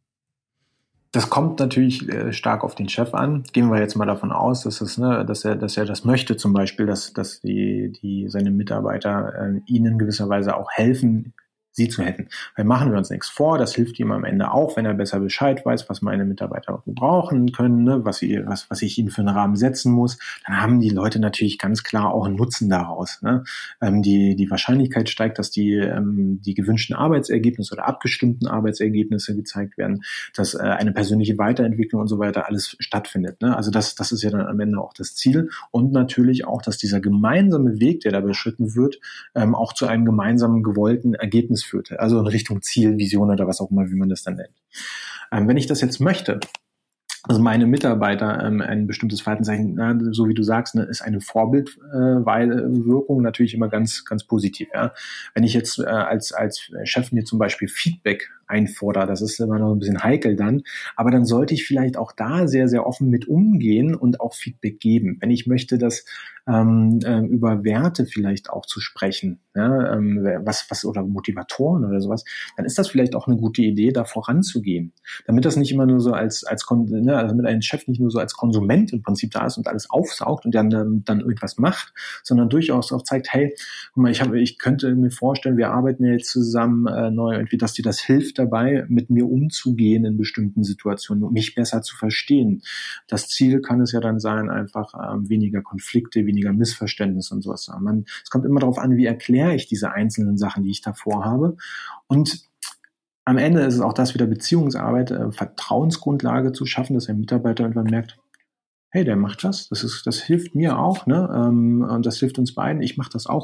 Das kommt natürlich äh, stark auf den Chef an. Gehen wir jetzt mal davon aus, dass es, ne, dass er, dass er das möchte, zum Beispiel, dass, dass die, die seine Mitarbeiter äh, ihnen gewisserweise auch helfen, sie zu helfen. Weil machen wir uns nichts vor, das hilft ihm am Ende auch, wenn er besser Bescheid weiß, was meine Mitarbeiter brauchen können, ne, was, sie, was, was ich ihnen für einen Rahmen setzen muss, dann haben die Leute natürlich ganz klar auch einen Nutzen daraus. Ne? Ähm, die, die Wahrscheinlichkeit steigt, dass die, ähm, die gewünschten Arbeitsergebnisse oder abgestimmten Arbeitsergebnisse gezeigt werden, dass äh, eine persönliche Weiterentwicklung und so weiter alles stattfindet. Ne? Also das, das ist ja dann am Ende auch das Ziel und natürlich auch, dass dieser gemeinsame Weg, der da beschritten wird, ähm, auch zu einem gemeinsamen gewollten Ergebnis führte, also in Richtung Ziel, Vision oder was auch immer, wie man das dann nennt. Ähm, wenn ich das jetzt möchte, also meine Mitarbeiter ähm, ein bestimmtes Verhalten zeigen, na, so wie du sagst, ne, ist eine Vorbildwirkung äh, natürlich immer ganz, ganz positiv. Ja? Wenn ich jetzt äh, als als Chef mir zum Beispiel Feedback einfordere, das ist immer noch ein bisschen heikel dann, aber dann sollte ich vielleicht auch da sehr, sehr offen mit umgehen und auch Feedback geben. Wenn ich möchte, dass ähm, äh, über Werte vielleicht auch zu sprechen, ja, ähm, was, was oder Motivatoren oder sowas, dann ist das vielleicht auch eine gute Idee, da voranzugehen. Damit das nicht immer nur so als, als ne, also damit ein Chef nicht nur so als Konsument im Prinzip da ist und alles aufsaugt und dann, dann irgendwas macht, sondern durchaus auch zeigt, hey, guck mal, ich habe, ich könnte mir vorstellen, wir arbeiten ja jetzt zusammen äh, neu irgendwie, dass dir das hilft dabei, mit mir umzugehen in bestimmten Situationen und mich besser zu verstehen. Das Ziel kann es ja dann sein, einfach ähm, weniger Konflikte, weniger Missverständnisse und sowas zu haben. Man, es kommt immer darauf an, wie erkläre ich diese einzelnen Sachen, die ich da vorhabe. Und am Ende ist es auch das wieder Beziehungsarbeit, äh, Vertrauensgrundlage zu schaffen, dass ein Mitarbeiter irgendwann merkt, hey, der macht das, das ist, das hilft mir auch, ne? Ähm, und das hilft uns beiden, ich mache das auch mal.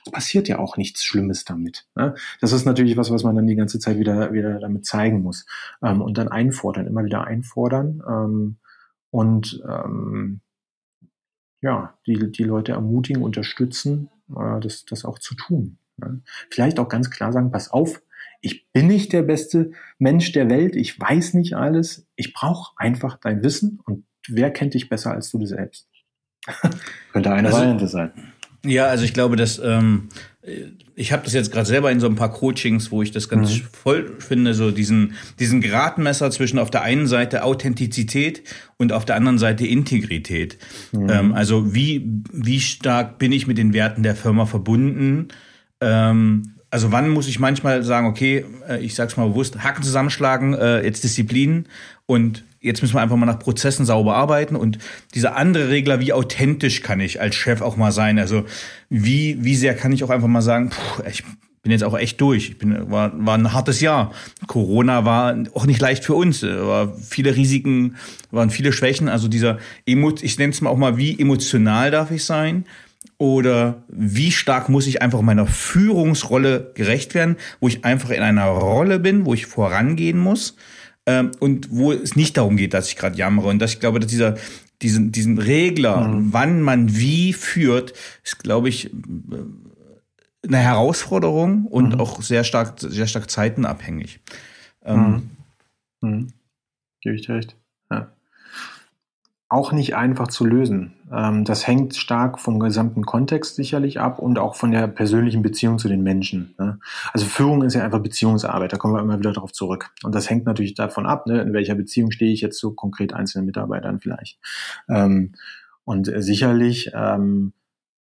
Es passiert ja auch nichts Schlimmes damit. Ne? Das ist natürlich was, was man dann die ganze Zeit wieder, wieder damit zeigen muss. Ähm, und dann einfordern, immer wieder einfordern ähm, und ähm, ja, die, die Leute ermutigen, unterstützen, äh, das, das auch zu tun. Ne? Vielleicht auch ganz klar sagen, pass auf, ich bin nicht der beste Mensch der Welt, ich weiß nicht alles, ich brauche einfach dein Wissen und wer kennt dich besser als du selbst? Könnte eine also, Variante sein. Ja, also ich glaube, dass ähm, ich habe das jetzt gerade selber in so ein paar Coachings, wo ich das ganz mhm. voll finde, so diesen diesen Gradmesser zwischen auf der einen Seite Authentizität und auf der anderen Seite Integrität. Mhm. Ähm, also wie wie stark bin ich mit den Werten der Firma verbunden? Ähm, also wann muss ich manchmal sagen, okay, ich sag's mal bewusst, Hacken zusammenschlagen, äh, jetzt Disziplin und jetzt müssen wir einfach mal nach Prozessen sauber arbeiten und dieser andere Regler, wie authentisch kann ich als Chef auch mal sein? Also wie wie sehr kann ich auch einfach mal sagen, puh, ich bin jetzt auch echt durch. Ich bin war war ein hartes Jahr. Corona war auch nicht leicht für uns. War viele Risiken, waren viele Schwächen. Also dieser Emo, ich nenne es mal auch mal, wie emotional darf ich sein? Oder wie stark muss ich einfach meiner Führungsrolle gerecht werden, wo ich einfach in einer Rolle bin, wo ich vorangehen muss ähm, und wo es nicht darum geht, dass ich gerade jammere. Und dass ich glaube, dass dieser diesen diesen Regler, mhm. wann man wie führt, ist, glaube ich, eine Herausforderung und mhm. auch sehr stark sehr stark zeitenabhängig. Mhm. Ähm, mhm. Gebe ich dir recht. Ja. Auch nicht einfach zu lösen. Das hängt stark vom gesamten Kontext sicherlich ab und auch von der persönlichen Beziehung zu den Menschen. Also Führung ist ja einfach Beziehungsarbeit, da kommen wir immer wieder darauf zurück. Und das hängt natürlich davon ab, in welcher Beziehung stehe ich jetzt zu konkret einzelnen Mitarbeitern vielleicht. Und sicherlich haben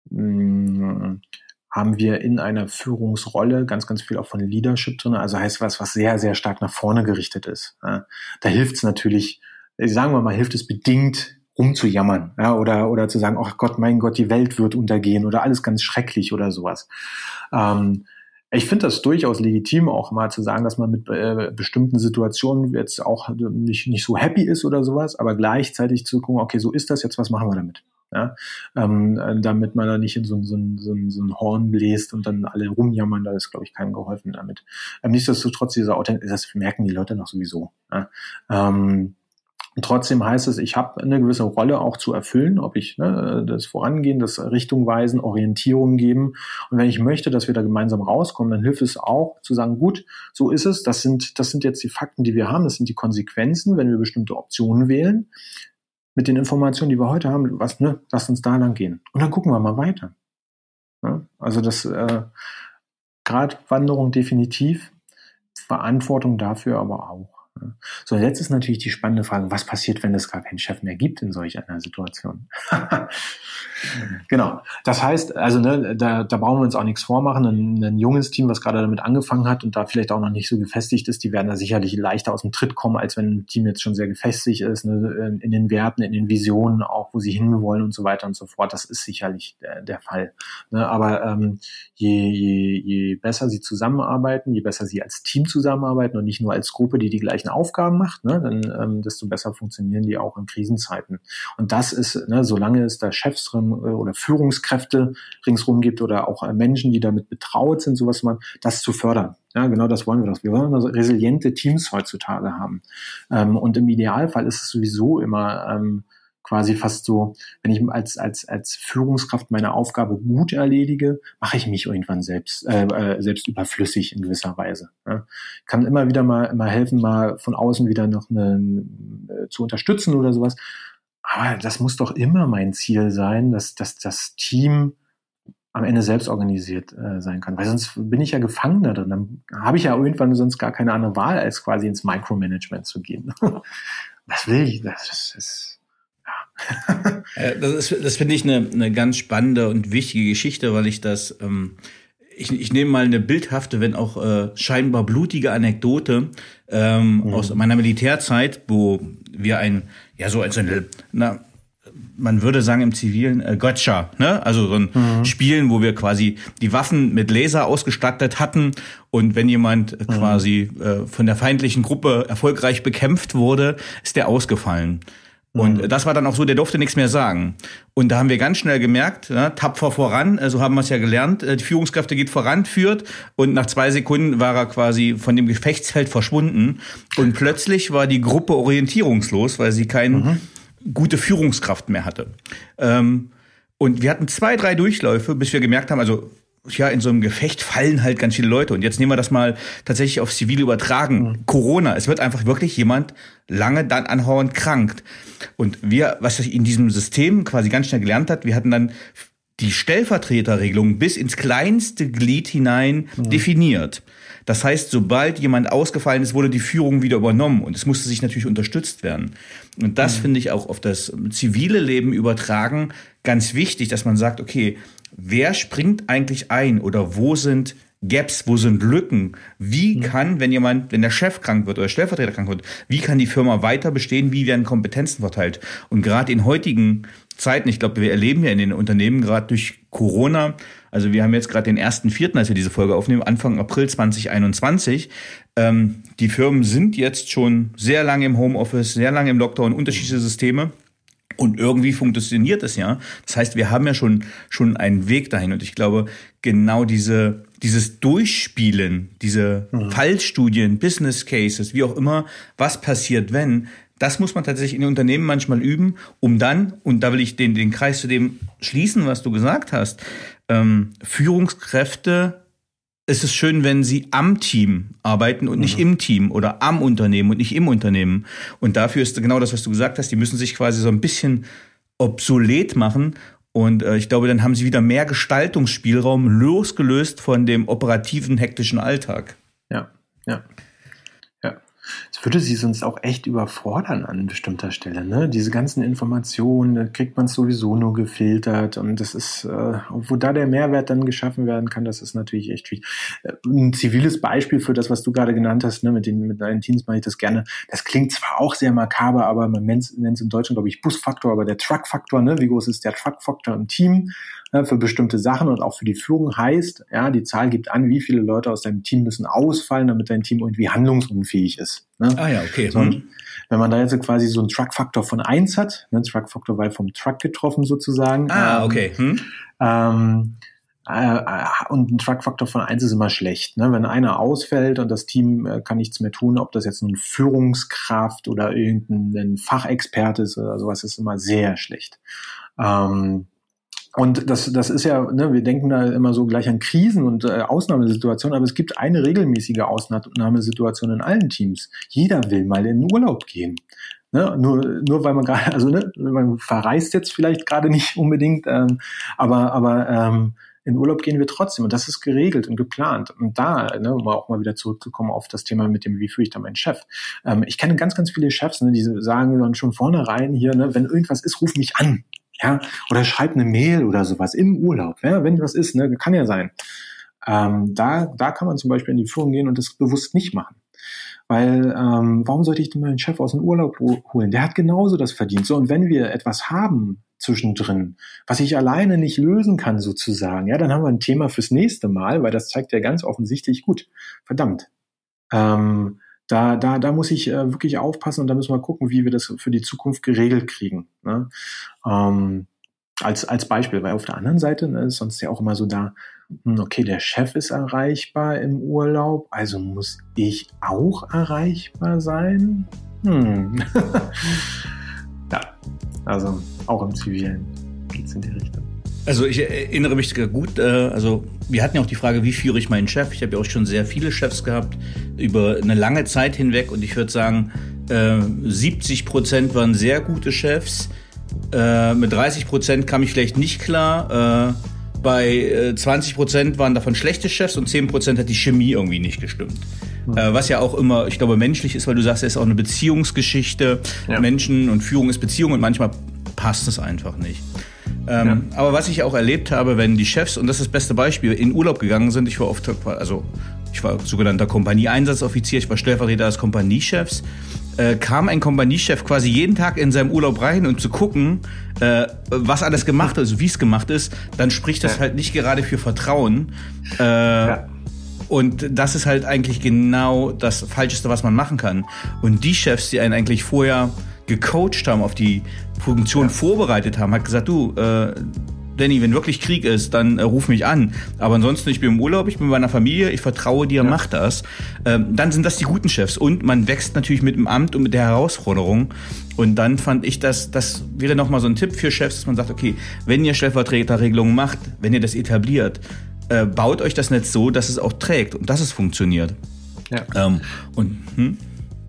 wir in einer Führungsrolle ganz, ganz viel auch von Leadership drin, also heißt was, was sehr, sehr stark nach vorne gerichtet ist. Da hilft es natürlich, sagen wir mal, hilft es bedingt, rumzujammern, ja, oder oder zu sagen, ach Gott, mein Gott, die Welt wird untergehen oder alles ganz schrecklich oder sowas. Ähm, ich finde das durchaus legitim, auch mal zu sagen, dass man mit äh, bestimmten Situationen jetzt auch nicht nicht so happy ist oder sowas, aber gleichzeitig zu gucken, okay, so ist das jetzt, was machen wir damit? Ja, ähm, damit man da nicht in so, so, so, so ein Horn bläst und dann alle rumjammern, da ist, glaube ich, keinem geholfen damit. Ähm, nichtsdestotrotz, dieser Authentizität, das merken die Leute noch sowieso. Ja? Ähm, Und trotzdem heißt es, ich habe eine gewisse Rolle auch zu erfüllen, ob ich ne, das Vorangehen, das Richtung weisen, Orientierung geben. Und wenn ich möchte, dass wir da gemeinsam rauskommen, dann hilft es auch zu sagen, gut, so ist es, das sind, das sind jetzt die Fakten, die wir haben, das sind die Konsequenzen, wenn wir bestimmte Optionen wählen. Mit den Informationen, die wir heute haben, was, ne, lass uns da lang gehen. Und dann gucken wir mal weiter. Ja, also das äh, Gratwanderung definitiv, Verantwortung dafür aber auch. So, jetzt ist natürlich die spannende Frage, was passiert, wenn es gar keinen Chef mehr gibt in solch einer Situation? Genau. Das heißt, also ne, da, da brauchen wir uns auch nichts vormachen. Ein, ein junges Team, was gerade damit angefangen hat und da vielleicht auch noch nicht so gefestigt ist, die werden da sicherlich leichter aus dem Tritt kommen, als wenn ein Team jetzt schon sehr gefestigt ist, ne, in den Werten, in den Visionen, auch wo sie hinwollen und so weiter und so fort. Das ist sicherlich der, der Fall. Ne, aber ähm, je, je, je besser sie zusammenarbeiten, je besser sie als Team zusammenarbeiten und nicht nur als Gruppe, die die gleichen Aufgaben macht, ne, dann ähm, desto besser funktionieren die auch in Krisenzeiten. Und das ist, ne, solange es da Chefs drin oder Führungskräfte ringsrum gibt oder auch Menschen, die damit betraut sind, sowas zu machen, das zu fördern. Ja, genau das wollen wir doch. Wir wollen also resiliente Teams heutzutage haben. Ähm, und im Idealfall ist es sowieso immer ähm, quasi fast so, wenn ich als als als Führungskraft meine Aufgabe gut erledige, mache ich mich irgendwann selbst äh, selbst überflüssig in gewisser Weise. Ja. Kann immer wieder mal mal helfen, mal von außen wieder noch eine, äh, zu unterstützen oder sowas. Aber das muss doch immer mein Ziel sein, dass, dass das Team am Ende selbst organisiert äh, sein kann. Weil sonst bin ich ja gefangen da drin. Dann habe ich ja irgendwann sonst gar keine andere Wahl, als quasi ins Micromanagement zu gehen. Was will ich? Das ist, ist ja. Das ist, das finde ich eine, eine ganz spannende und wichtige Geschichte, weil ich das, ähm, ich, ich nehme mal eine bildhafte, wenn auch äh, scheinbar blutige Anekdote ähm, mhm. aus meiner Militärzeit, wo wir ein, ja so als eine, na, man würde sagen im Zivilen äh, Gotcha, ne? Also so ein mhm. Spielen, wo wir quasi die Waffen mit Laser ausgestattet hatten und wenn jemand mhm. quasi äh, von der feindlichen Gruppe erfolgreich bekämpft wurde, ist der ausgefallen. Und das war dann auch so, der durfte nichts mehr sagen. Und da haben wir ganz schnell gemerkt, ja, tapfer voran, so haben wir es ja gelernt, die Führungskräfte geht voran, führt. Und nach zwei Sekunden war er quasi von dem Gefechtsfeld verschwunden. Und plötzlich war die Gruppe orientierungslos, weil sie keine mhm. gute Führungskraft mehr hatte. Ähm, und wir hatten zwei, drei Durchläufe, bis wir gemerkt haben, also ja, in so einem Gefecht fallen halt ganz viele Leute. Und jetzt nehmen wir das mal tatsächlich auf zivil übertragen. Mhm. Corona, es wird einfach wirklich jemand lange dann anhauend krankt. Und wir, was ich in diesem System quasi ganz schnell gelernt hat, wir hatten dann die Stellvertreterregelung bis ins kleinste Glied hinein mhm. definiert. Das heißt, sobald jemand ausgefallen ist, wurde die Führung wieder übernommen. Und es musste sich natürlich unterstützt werden. Und das mhm. finde ich auch auf das zivile Leben übertragen ganz wichtig, dass man sagt, okay, wer springt eigentlich ein oder wo sind Gaps, wo sind Lücken? Wie kann, wenn jemand, wenn der Chef krank wird oder Stellvertreter krank wird, wie kann die Firma weiter bestehen? Wie werden Kompetenzen verteilt? Und gerade in heutigen Zeiten, ich glaube, wir erleben ja in den Unternehmen gerade durch Corona, also wir haben jetzt gerade den ersten Vierten, als wir diese Folge aufnehmen, Anfang April zwanzig einundzwanzig. Ähm, die Firmen sind jetzt schon sehr lange im Homeoffice, sehr lange im Lockdown, unterschiedliche Systeme. Und irgendwie funktioniert es ja. Das heißt, wir haben ja schon schon einen Weg dahin. Und ich glaube, genau diese dieses Durchspielen, diese mhm. Fallstudien, Business Cases, wie auch immer, was passiert, wenn, das muss man tatsächlich in den Unternehmen manchmal üben, um dann, und da will ich den den Kreis zu dem schließen, was du gesagt hast, ähm, Führungskräfte, es ist schön, wenn sie am Team arbeiten und nicht mhm. im Team oder am Unternehmen und nicht im Unternehmen. Und dafür ist genau das, was du gesagt hast, die müssen sich quasi so ein bisschen obsolet machen. Und äh, ich glaube, dann haben sie wieder mehr Gestaltungsspielraum, losgelöst von dem operativen, hektischen Alltag. Ja, ja. Es würde sie sonst auch echt überfordern an bestimmter Stelle, ne? Diese ganzen Informationen, da kriegt man sowieso nur gefiltert und das ist, äh, wo da der Mehrwert dann geschaffen werden kann, das ist natürlich echt schwierig. Ein ziviles Beispiel für das, was du gerade genannt hast, ne, mit den mit deinen Teams mache ich das gerne. Das klingt zwar auch sehr makaber, aber man nennt es in Deutschland, glaube ich, Busfaktor, aber der Truckfaktor, ne? Wie groß ist der Truckfaktor im Team? Für bestimmte Sachen und auch für die Führung heißt, ja, die Zahl gibt an, wie viele Leute aus deinem Team müssen ausfallen, damit dein Team irgendwie handlungsunfähig ist. Ne? Ah ja, okay. So, hm. Wenn man da jetzt quasi so einen Truck-Faktor von eins hat, ne, Truck-Faktor war vom Truck getroffen sozusagen. Ah, okay. Hm. Ähm, äh, und ein Truck-Faktor von eins ist immer schlecht. Ne? Wenn einer ausfällt und das Team äh, kann nichts mehr tun, ob das jetzt nun Führungskraft oder irgendein Fachexperte ist oder sowas, ist immer sehr schlecht. Ähm, Und das, das ist ja, ne, wir denken da immer so gleich an Krisen und äh, Ausnahmesituationen, aber es gibt eine regelmäßige Ausnahmesituation in allen Teams. Jeder will mal in den Urlaub gehen. Ne? Nur, nur weil man gerade, also ne, man verreist jetzt vielleicht gerade nicht unbedingt, ähm, aber, aber ähm, in Urlaub gehen wir trotzdem und das ist geregelt und geplant. Und da, ne, um auch mal wieder zurückzukommen auf das Thema mit dem, wie führe ich da meinen Chef. Ähm, ich kenne ganz, ganz viele Chefs, ne, die sagen dann schon vornherein hier, ne, wenn irgendwas ist, ruf mich an. Ja, oder schreib eine Mail oder sowas im Urlaub, ja, wenn was ist, ne, kann ja sein. Ähm, da, da kann man zum Beispiel in die Führung gehen und das bewusst nicht machen. Weil, ähm, warum sollte ich denn meinen Chef aus dem Urlaub holen? Der hat genauso das verdient. So, und wenn wir etwas haben zwischendrin, was ich alleine nicht lösen kann sozusagen, ja, dann haben wir ein Thema fürs nächste Mal, weil das zeigt ja ganz offensichtlich, gut, verdammt, ähm, Da, da, da muss ich äh, wirklich aufpassen und da müssen wir gucken, wie wir das für die Zukunft geregelt kriegen. Ne? Ähm, als, als Beispiel, weil auf der anderen Seite ne, ist sonst ja auch immer so da, okay, der Chef ist erreichbar im Urlaub, also muss ich auch erreichbar sein? Hm. Ja, also auch im Zivilen geht's in die Richtung. Also ich erinnere mich gut, also wir hatten ja auch die Frage, wie führe ich meinen Chef? Ich habe ja auch schon sehr viele Chefs gehabt über eine lange Zeit hinweg und ich würde sagen, siebzig Prozent waren sehr gute Chefs, mit dreißig Prozent kam ich vielleicht nicht klar, bei zwanzig Prozent waren davon schlechte Chefs und zehn Prozent hat die Chemie irgendwie nicht gestimmt. Mhm. Was ja auch immer, ich glaube, menschlich ist, weil du sagst, es ist auch eine Beziehungsgeschichte, ja. Menschen und Führung ist Beziehung und manchmal passt es einfach nicht. Ähm, ja. Aber was ich auch erlebt habe, wenn die Chefs, und das ist das beste Beispiel, in Urlaub gegangen sind, ich war oft, also ich war sogenannter Kompanieeinsatzoffizier, ich war Stellvertreter des Kompaniechefs, äh, kam ein Kompaniechef quasi jeden Tag in seinem Urlaub rein, um zu gucken, äh, was alles gemacht ist, also wie es gemacht ist, dann spricht das ja. halt nicht gerade für Vertrauen. Äh, ja. Und das ist halt eigentlich genau das Falscheste, was man machen kann. Und die Chefs, die einen eigentlich vorher gecoacht haben, auf die Funktion ja. vorbereitet haben, hat gesagt, du, äh, Danny, wenn wirklich Krieg ist, dann äh, ruf mich an. Aber ansonsten, ich bin im Urlaub, ich bin bei meiner Familie, ich vertraue dir, ja. mach das. Ähm, dann sind das die guten Chefs. Und man wächst natürlich mit dem Amt und mit der Herausforderung. Und dann fand ich, dass das wäre nochmal so ein Tipp für Chefs, dass man sagt, okay, wenn ihr Stellvertreterregelungen macht, wenn ihr das etabliert, äh, baut euch das Netz so, dass es auch trägt und dass es funktioniert. Ja. Ähm, und hm?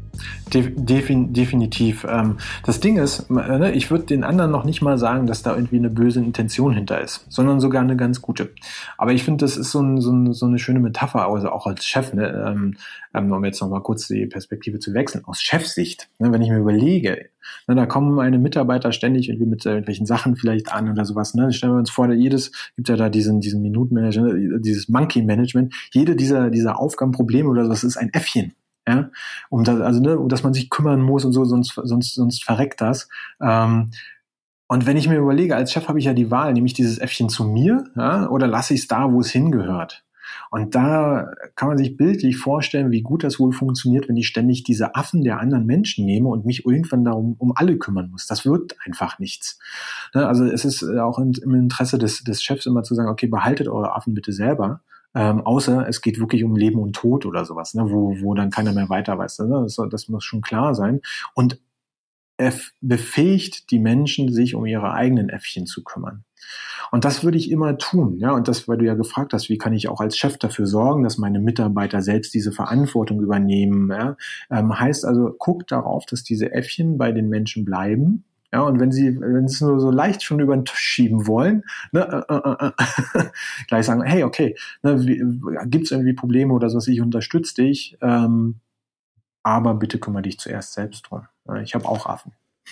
Defin, definitiv. Das Ding ist, ich würde den anderen noch nicht mal sagen, dass da irgendwie eine böse Intention hinter ist, sondern sogar eine ganz gute. Aber ich finde, das ist so, ein, so, ein, so eine schöne Metapher, also auch als Chef, ne? Um jetzt noch mal kurz die Perspektive zu wechseln, aus Chefsicht, ne? Wenn ich mir überlege, ne, da kommen meine Mitarbeiter ständig irgendwie mit irgendwelchen Sachen vielleicht an oder sowas. Ne? Stellen wir uns vor, jedes, gibt ja da diesen, diesen Minutenmanagement, dieses Monkey-Management, jede dieser, dieser Aufgabenprobleme oder sowas ist ein Äffchen. Ja, um das, also ne, um dass man sich kümmern muss und so, sonst sonst sonst verreckt das. Ähm, und wenn ich mir überlege, als Chef habe ich ja die Wahl, nehme ich dieses Äffchen zu mir, ja, oder lasse ich es da, wo es hingehört. Und da kann man sich bildlich vorstellen, wie gut das wohl funktioniert, wenn ich ständig diese Affen der anderen Menschen nehme und mich irgendwann darum um alle kümmern muss. Das wird einfach nichts. Ne, also es ist auch in, im Interesse des des Chefs immer zu sagen, okay, behaltet eure Affen bitte selber. Ähm, außer es geht wirklich um Leben und Tod oder sowas, ne, wo, wo dann keiner mehr weiter weiß. Ne? Das, das muss schon klar sein. Und er befähigt die Menschen, sich um ihre eigenen Äffchen zu kümmern. Und das würde ich immer tun. Ja, und das, weil du ja gefragt hast, wie kann ich auch als Chef dafür sorgen, dass meine Mitarbeiter selbst diese Verantwortung übernehmen. Ja? Ähm, heißt also, guckt darauf, dass diese Äffchen bei den Menschen bleiben. Ja, und wenn sie, wenn sie es nur so leicht schon über den Tisch schieben wollen, ne, äh, äh, äh, gleich sagen, hey, okay, ne, gibt es irgendwie Probleme oder so, ich unterstütze dich, ähm, aber bitte kümmere dich zuerst selbst drum. Ich habe auch Affen.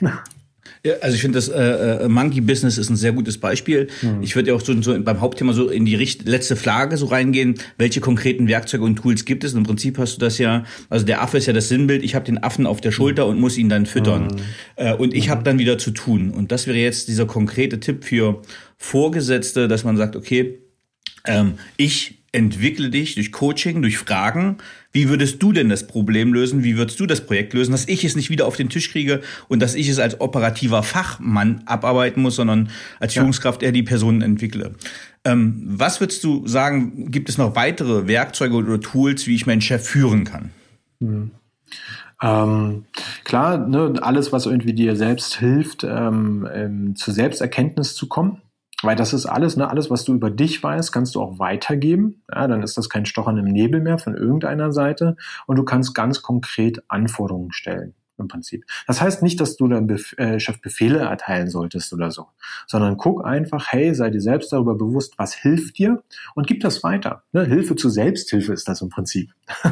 Ja, also ich finde, das äh, Monkey Business ist ein sehr gutes Beispiel. Mhm. Ich würde ja auch so, so beim Hauptthema so in die Richt- letzte Frage so reingehen, welche konkreten Werkzeuge und Tools gibt es? Und im Prinzip hast du das ja, also der Affe ist ja das Sinnbild, ich habe den Affen auf der Schulter mhm. und muss ihn dann füttern. Mhm. Äh, und ich mhm. habe dann wieder zu tun. Und das wäre jetzt dieser konkrete Tipp für Vorgesetzte, dass man sagt, okay, ähm, ich entwickle dich durch Coaching, durch Fragen. Wie würdest du denn das Problem lösen? Wie würdest du das Projekt lösen? Dass ich es nicht wieder auf den Tisch kriege und dass ich es als operativer Fachmann abarbeiten muss, sondern als ja. Führungskraft eher die Personen entwickle. Ähm, was würdest du sagen, gibt es noch weitere Werkzeuge oder Tools, wie ich meinen Chef führen kann? Mhm. Ähm, klar, ne, alles, was irgendwie dir selbst hilft, ähm, ähm, zur Selbsterkenntnis zu kommen. Weil das ist alles, ne, alles, was du über dich weißt, kannst du auch weitergeben. Ja, dann ist das kein Stochern im Nebel mehr von irgendeiner Seite. Und du kannst ganz konkret Anforderungen stellen. Im Prinzip. Das heißt nicht, dass du deinem Bef- äh, Chef Befehle erteilen solltest oder so, sondern guck einfach, hey, sei dir selbst darüber bewusst, was hilft dir und gib das weiter. Ne? Hilfe zur Selbsthilfe ist das im Prinzip.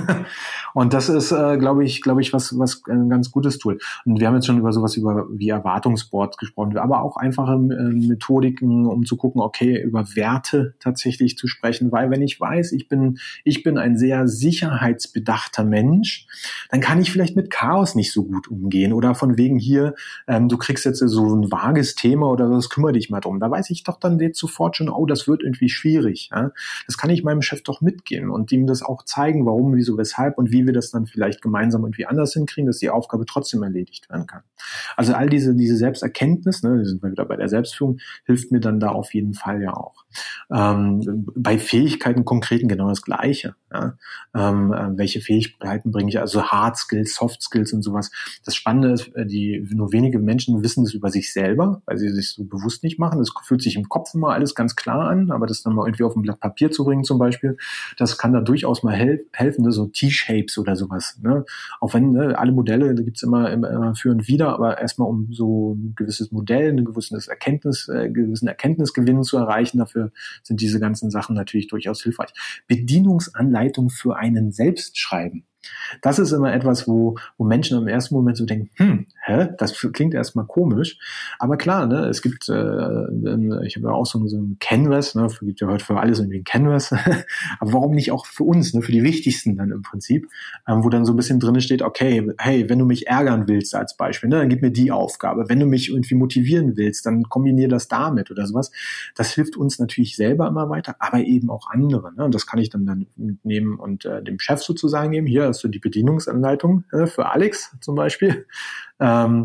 Und das ist, äh, glaube ich, glaube ich, was was ein ganz gutes Tool. Und wir haben jetzt schon über sowas über wie Erwartungsboards gesprochen, aber auch einfache äh, Methodiken, um zu gucken, okay, über Werte tatsächlich zu sprechen, weil wenn ich weiß, ich bin ich bin ein sehr sicherheitsbedachter Mensch, dann kann ich vielleicht mit Chaos nicht so gut gut umgehen oder von wegen hier, ähm, du kriegst jetzt so ein vages Thema oder das kümmere dich mal drum. Da weiß ich doch dann jetzt sofort schon, oh, das wird irgendwie schwierig. Ja? Das kann ich meinem Chef doch mitgeben und ihm das auch zeigen, warum, wieso, weshalb und wie wir das dann vielleicht gemeinsam irgendwie anders hinkriegen, dass die Aufgabe trotzdem erledigt werden kann. Also all diese diese Selbsterkenntnis, ne, da sind wir wieder bei der Selbstführung, hilft mir dann da auf jeden Fall ja auch. Ähm, bei Fähigkeiten konkreten genau das Gleiche. Ja? Ähm, äh, welche Fähigkeiten bringe ich, also Hard Skills, Soft Skills und sowas. Das Spannende ist, die nur wenige Menschen wissen das über sich selber, weil sie sich so bewusst nicht machen. Das fühlt sich im Kopf immer alles ganz klar an, aber das dann mal irgendwie auf ein Blatt Papier zu bringen zum Beispiel, das kann da durchaus mal hel- helfen, ne? So T-Shapes oder sowas. Ne? Auch wenn ne, alle Modelle, da gibt's immer, immer, immer für und wider, aber erstmal um so ein gewisses Modell, ein gewisses Erkenntnis, äh, gewissen Erkenntnisgewinn zu erreichen, dafür sind diese ganzen Sachen natürlich durchaus hilfreich. Bedienungsanleitung für einen selbst schreiben. Das ist immer etwas, wo, wo Menschen im ersten Moment so denken, hm, hä, das klingt erstmal komisch. Aber klar, ne, es gibt, äh, ich habe ja auch so, so ein Canvas, ne, es gibt ja heute für alles irgendwie ein Canvas. Aber warum nicht auch für uns, ne, für die wichtigsten dann im Prinzip, ähm, wo dann so ein bisschen drin steht, okay, hey, wenn du mich ärgern willst als Beispiel, ne, dann gib mir die Aufgabe. Wenn du mich irgendwie motivieren willst, dann kombinier das damit oder sowas. Das hilft uns natürlich selber immer weiter, aber eben auch andere. Ne, und das kann ich dann, dann mitnehmen und äh, dem Chef sozusagen geben, hier, hast du die Bedienungsanleitung äh, für Alex zum Beispiel. Ähm,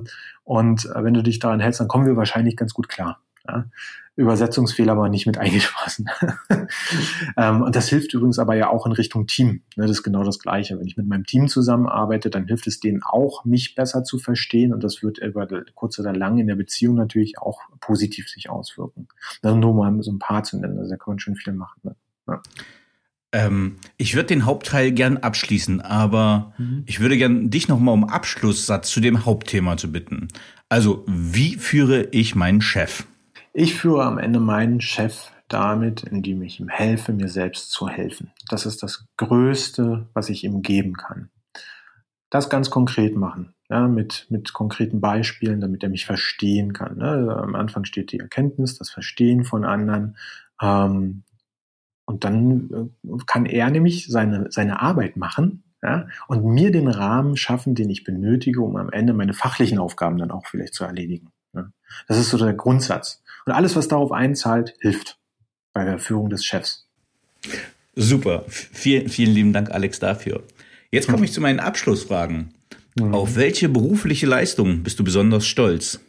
Und äh, wenn du dich daran hältst, dann kommen wir wahrscheinlich ganz gut klar. Ja? Übersetzungsfehler aber nicht mit eingeschlossen. ähm, und das hilft übrigens aber ja auch in Richtung Team. Ne, das ist genau das Gleiche. Wenn ich mit meinem Team zusammenarbeite, dann hilft es denen auch, mich besser zu verstehen. Und das wird über kurz oder lang in der Beziehung natürlich auch positiv sich auswirken. Also nur mal so ein paar zu nennen. Also da kann man schon viel machen. Ne? Ja. Ähm, ich würde den Hauptteil gern abschließen, aber mhm. ich würde gern dich nochmal um Abschlusssatz zu dem Hauptthema zu bitten. Also, wie führe ich meinen Chef? Ich führe am Ende meinen Chef damit, indem ich ihm helfe, mir selbst zu helfen. Das ist das Größte, was ich ihm geben kann. Das ganz konkret machen, ja, mit, mit konkreten Beispielen, damit er mich verstehen kann. Ne? Also am Anfang steht die Erkenntnis, das Verstehen von anderen. Ähm, und dann kann er nämlich seine, seine Arbeit machen, ja, und mir den Rahmen schaffen, den ich benötige, um am Ende meine fachlichen Aufgaben dann auch vielleicht zu erledigen. Ja? Das ist so der Grundsatz. Und alles, was darauf einzahlt, hilft bei der Führung des Chefs. Super. Vielen, vielen lieben Dank, Alex, dafür. Jetzt komme ich zu meinen Abschlussfragen. Mhm. Auf welche berufliche Leistung bist du besonders stolz?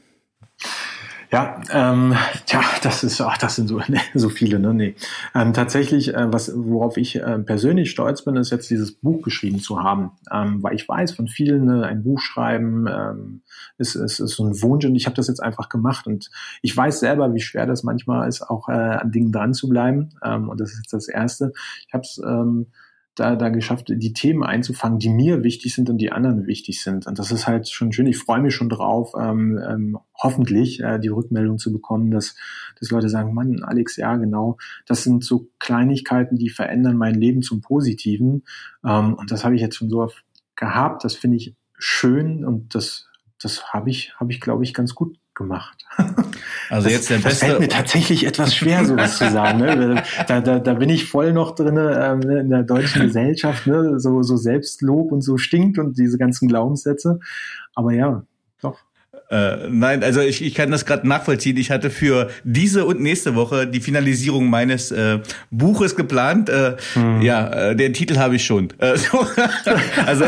Ja, ähm, tja, das ist, ach, das sind so, ne, so viele, ne, nee. Ähm, tatsächlich, äh, was, worauf ich äh, persönlich stolz bin, ist jetzt dieses Buch geschrieben zu haben, ähm, weil ich weiß von vielen, ne, ein Buch schreiben ähm, ist, ist, ist so ein Wunsch und ich habe das jetzt einfach gemacht und ich weiß selber, wie schwer das manchmal ist, auch äh, an Dingen dran zu bleiben, ähm, und das ist jetzt das Erste. Ich habe es ähm, Da, da geschafft, die Themen einzufangen, die mir wichtig sind und die anderen wichtig sind. Und das ist halt schon schön. Ich freue mich schon drauf, ähm, ähm, hoffentlich äh, die Rückmeldung zu bekommen, dass, dass Leute sagen, Mann, Alex, ja, genau, das sind so Kleinigkeiten, die verändern mein Leben zum Positiven. Ähm, und das habe ich jetzt schon so oft gehabt. Das finde ich schön und das, das habe ich, habe ich, glaube ich, ganz gut gemacht. Also das, jetzt der das beste. fällt mir tatsächlich etwas schwer, sowas zu sagen. Ne? Da, da, da bin ich voll noch drin ähm, in der deutschen Gesellschaft, ne? so, so Selbstlob und so stinkt und diese ganzen Glaubenssätze. Aber ja, doch. Äh, nein, also ich, ich kann das gerade nachvollziehen. Ich hatte für diese und nächste Woche die Finalisierung meines äh, Buches geplant. Äh, hm. Ja, äh, den Titel habe ich schon. Äh, so, also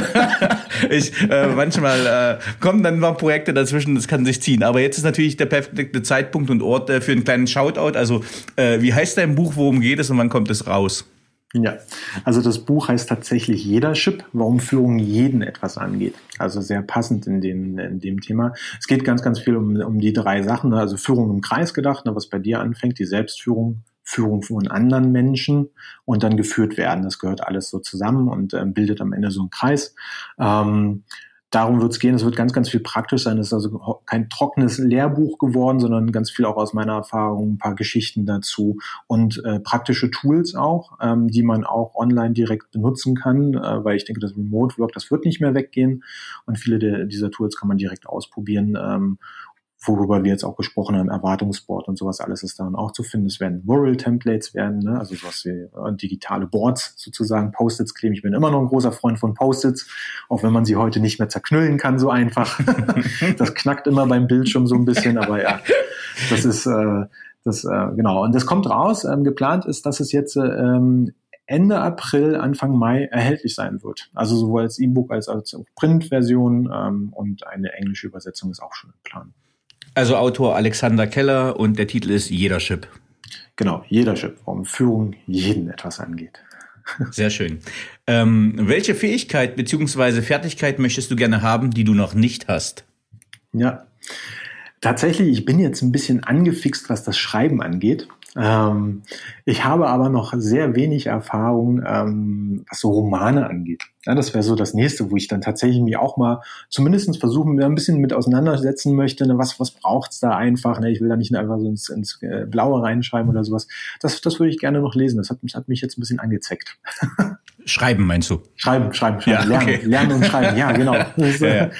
ich äh, manchmal äh, kommen dann noch Projekte dazwischen, das kann sich ziehen. Aber jetzt ist natürlich der perfekte Zeitpunkt und Ort äh, für einen kleinen Shoutout. Also äh, wie heißt dein Buch, worum geht es und wann kommt es raus? Ja, also das Buch heißt tatsächlich Leadership, warum Führung jeden etwas angeht. Also sehr passend in, den, in dem Thema. Es geht ganz, ganz viel um, um die drei Sachen. Also Führung im Kreis gedacht, was bei dir anfängt, die Selbstführung, Führung von anderen Menschen und dann geführt werden. Das gehört alles so zusammen und äh, bildet am Ende so einen Kreis. Ähm, Darum wird es gehen, es wird ganz, ganz viel praktisch sein. Es ist also kein trockenes Lehrbuch geworden, sondern ganz viel auch aus meiner Erfahrung, ein paar Geschichten dazu und äh, praktische Tools auch, ähm, die man auch online direkt benutzen kann, äh, weil ich denke, das Remote Work, das wird nicht mehr weggehen und viele der, dieser Tools kann man direkt ausprobieren, ähm, worüber wir jetzt auch gesprochen haben, Erwartungsboard und sowas, alles ist darin auch zu finden. Es werden Mural-Templates werden, ne? Also sowas wie äh, digitale Boards sozusagen, Post-its kleben. Ich bin immer noch ein großer Freund von Post-its, auch wenn man sie heute nicht mehr zerknüllen kann so einfach. Das knackt immer beim Bildschirm so ein bisschen, aber ja, das ist, äh, das äh, genau. Und das kommt raus. Ähm, geplant ist, dass es jetzt ähm, Ende April, Anfang Mai erhältlich sein wird. Also sowohl als E-Book als auch als Printversion ähm, und eine englische Übersetzung ist auch schon im Plan. Also Autor Alexander Keller und der Titel ist Leadership. Genau, Leadership, warum Führung jeden etwas angeht. Sehr schön. Ähm, welche Fähigkeit bzw. Fertigkeit möchtest du gerne haben, die du noch nicht hast? Ja, tatsächlich, ich bin jetzt ein bisschen angefixt, was das Schreiben angeht. Ähm, ich habe aber noch sehr wenig Erfahrung, ähm, was so Romane angeht. Ja, das wäre so das Nächste, wo ich dann tatsächlich mich auch mal zumindest versuchen, ein bisschen mit auseinandersetzen möchte. Ne? Was, was braucht's da einfach? Ne? Ich will da nicht einfach so ins, ins Blaue reinschreiben oder sowas. Das, das würde ich gerne noch lesen. Das hat, das hat mich jetzt ein bisschen angezeckt. Schreiben meinst du? Schreiben, schreiben, schreiben. Ja, okay. lernen, lernen und schreiben. Ja, genau. Das, ja, ja.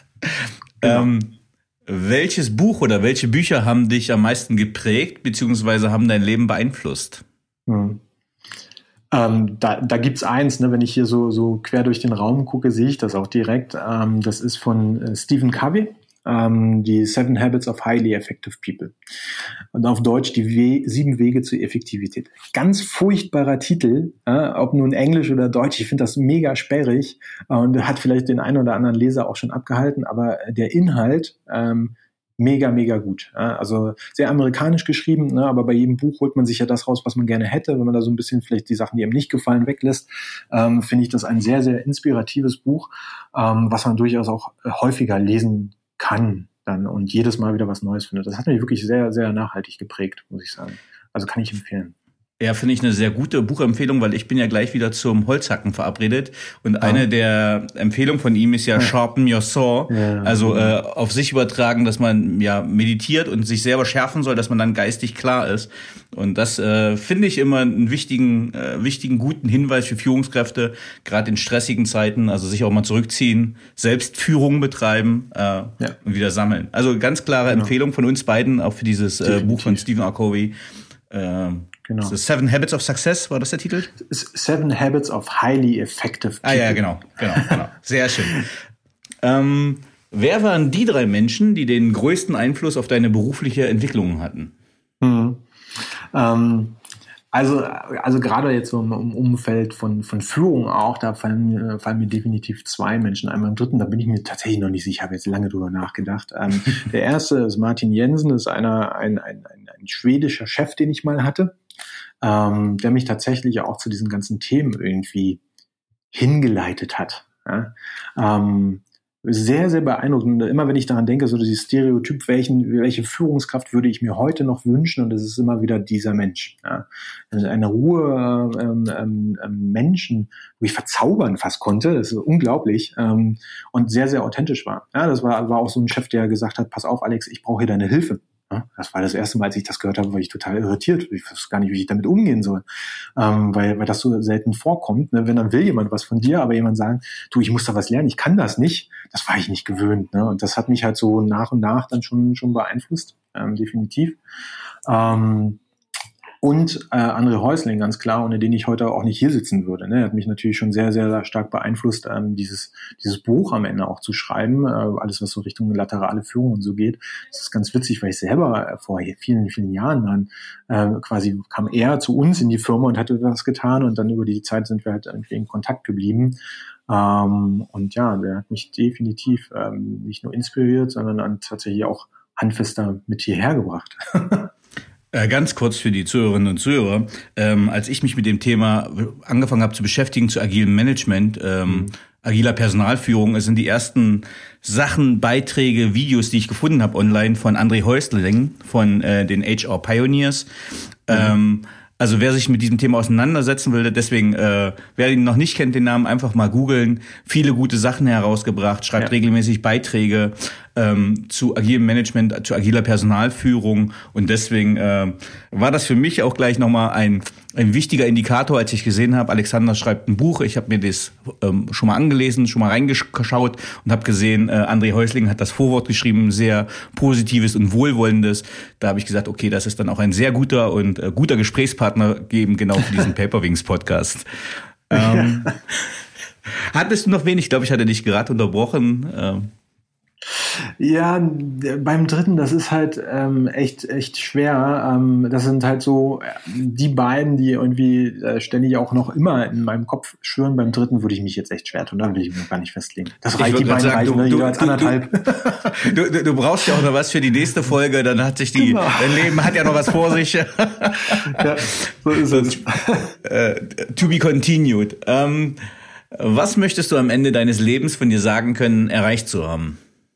Genau. Ähm, welches Buch oder welche Bücher haben dich am meisten geprägt beziehungsweise haben dein Leben beeinflusst? Hm. Ähm, da da gibt's eins, ne, wenn ich hier so so quer durch den Raum gucke, sehe ich das auch direkt. Ähm, das ist von äh, Stephen Covey, ähm, die Seven Habits of Highly Effective People. Und auf Deutsch die We- sieben Wege zur Effektivität. Ganz furchtbarer Titel, äh, ob nun Englisch oder Deutsch, ich finde das mega sperrig äh, und hat vielleicht den einen oder anderen Leser auch schon abgehalten, aber der Inhalt ähm, mega, mega gut. Ja, also sehr amerikanisch geschrieben, ne, aber bei jedem Buch holt man sich ja das raus, was man gerne hätte. Wenn man da so ein bisschen vielleicht die Sachen, die einem nicht gefallen, weglässt, ähm, finde ich das ein sehr, sehr inspiratives Buch, ähm, was man durchaus auch häufiger lesen kann dann und jedes Mal wieder was Neues findet. Das hat mich wirklich sehr, sehr nachhaltig geprägt, muss ich sagen. Also kann ich empfehlen. Ja, finde ich eine sehr gute Buchempfehlung, weil ich bin ja gleich wieder zum Holzhacken verabredet. Und ja. eine der Empfehlungen von ihm ist ja, ja. Sharpen Your Saw. Ja. Also äh, auf sich übertragen, dass man ja meditiert und sich selber schärfen soll, dass man dann geistig klar ist. Und das äh, finde ich immer einen wichtigen, äh, wichtigen, guten Hinweis für Führungskräfte, gerade in stressigen Zeiten. Also sich auch mal zurückziehen, Selbstführung betreiben äh, ja. und wieder sammeln. Also ganz klare genau. Empfehlung von uns beiden, auch für dieses äh, Buch von Stephen R. Covey. Äh, Genau. So Seven Habits of Success, war das der Titel? Seven Habits of Highly Effective People. Ah ja, genau, genau, genau. Sehr schön. ähm, wer waren die drei Menschen, die den größten Einfluss auf deine berufliche Entwicklung hatten? Mhm. Ähm, also, also gerade jetzt so im Umfeld von, von Führung auch, da fallen, fallen mir definitiv zwei Menschen. Einmal im dritten, da bin ich mir tatsächlich noch nicht sicher, ich habe jetzt lange drüber nachgedacht. Ähm, der erste ist Martin Jensen, das ist einer, ein, ein, ein, ein schwedischer Chef, den ich mal hatte. Ähm, der mich tatsächlich auch zu diesen ganzen Themen irgendwie hingeleitet hat. Ja? Ähm, sehr, sehr beeindruckend. Immer wenn ich daran denke, so dieses Stereotyp, welchen, welche Führungskraft würde ich mir heute noch wünschen, und das ist immer wieder dieser Mensch. Ja? Eine Ruhe ähm, ähm, Menschen, wo ich verzaubern fast konnte, das ist unglaublich, ähm, und sehr, sehr authentisch war. Ja, das war, war auch so ein Chef, der gesagt hat, pass auf, Alex, ich brauche hier deine Hilfe. Das war das erste Mal, als ich das gehört habe, war ich total irritiert. Ich wusste gar nicht, wie ich damit umgehen soll, ähm, weil, weil das so selten vorkommt. Ne? Wenn dann will jemand was von dir, aber jemand sagen, du, ich muss da was lernen, ich kann das nicht, das war ich nicht gewöhnt. Ne? Und das hat mich halt so nach und nach dann schon schon beeinflusst, ähm, definitiv. Ähm, Und äh, André Häusling, ganz klar, ohne den ich heute auch nicht hier sitzen würde. Ne? Er hat mich natürlich schon sehr, sehr stark beeinflusst, ähm, dieses dieses Buch am Ende auch zu schreiben. Äh, alles, was so Richtung laterale Führung und so geht. Das ist ganz witzig, weil ich selber vor vielen, vielen Jahren dann äh, quasi kam er zu uns in die Firma und hatte das getan. Und dann über die Zeit sind wir halt irgendwie in Kontakt geblieben. Ähm, und ja, der hat mich definitiv ähm, nicht nur inspiriert, sondern dann tatsächlich auch handfester mit hierher gebracht. Äh, ganz kurz für die Zuhörerinnen und Zuhörer. Ähm, als ich mich mit dem Thema angefangen habe zu beschäftigen, zu agilem Management, ähm, mhm. agiler Personalführung, es sind die ersten Sachen, Beiträge, Videos, die ich gefunden habe online von André Häusling, von äh, den H R Pioneers. Mhm. Ähm, Also wer sich mit diesem Thema auseinandersetzen will, deswegen, äh, wer ihn noch nicht kennt, den Namen einfach mal googeln. Viele gute Sachen herausgebracht, schreibt ja. regelmäßig Beiträge ähm, zu agilem Management, zu agiler Personalführung. Und deswegen äh, war das für mich auch gleich nochmal ein ein wichtiger Indikator, als ich gesehen habe, Alexander schreibt ein Buch. Ich habe mir das ähm, schon mal angelesen, schon mal reingeschaut und habe gesehen, äh, André Häusling hat das Vorwort geschrieben, sehr positives und wohlwollendes. Da habe ich gesagt, okay, das ist dann auch ein sehr guter und äh, guter Gesprächspartner geben, genau für diesen Paperwings Podcast. Ähm, hattest du noch wenig? Ich glaube, ich hatte dich gerade unterbrochen. Ähm, Ja, beim dritten, das ist halt ähm, echt echt schwer. Ähm, das sind halt so die beiden, die irgendwie äh, ständig auch noch immer in meinem Kopf schwören. Beim dritten würde ich mich jetzt echt schwer tun. Da will ich mich gar nicht festlegen. Das reicht, die beiden sagen, reichen, du, ne? Jeder als anderthalb. Du, du, du brauchst ja auch noch was für die nächste Folge. Dann hat sich die, genau. Dein Leben hat ja noch was vor sich. Ja, so ist es. Uh, to be continued. Ähm, was möchtest du am Ende deines Lebens von dir sagen können, erreicht zu haben?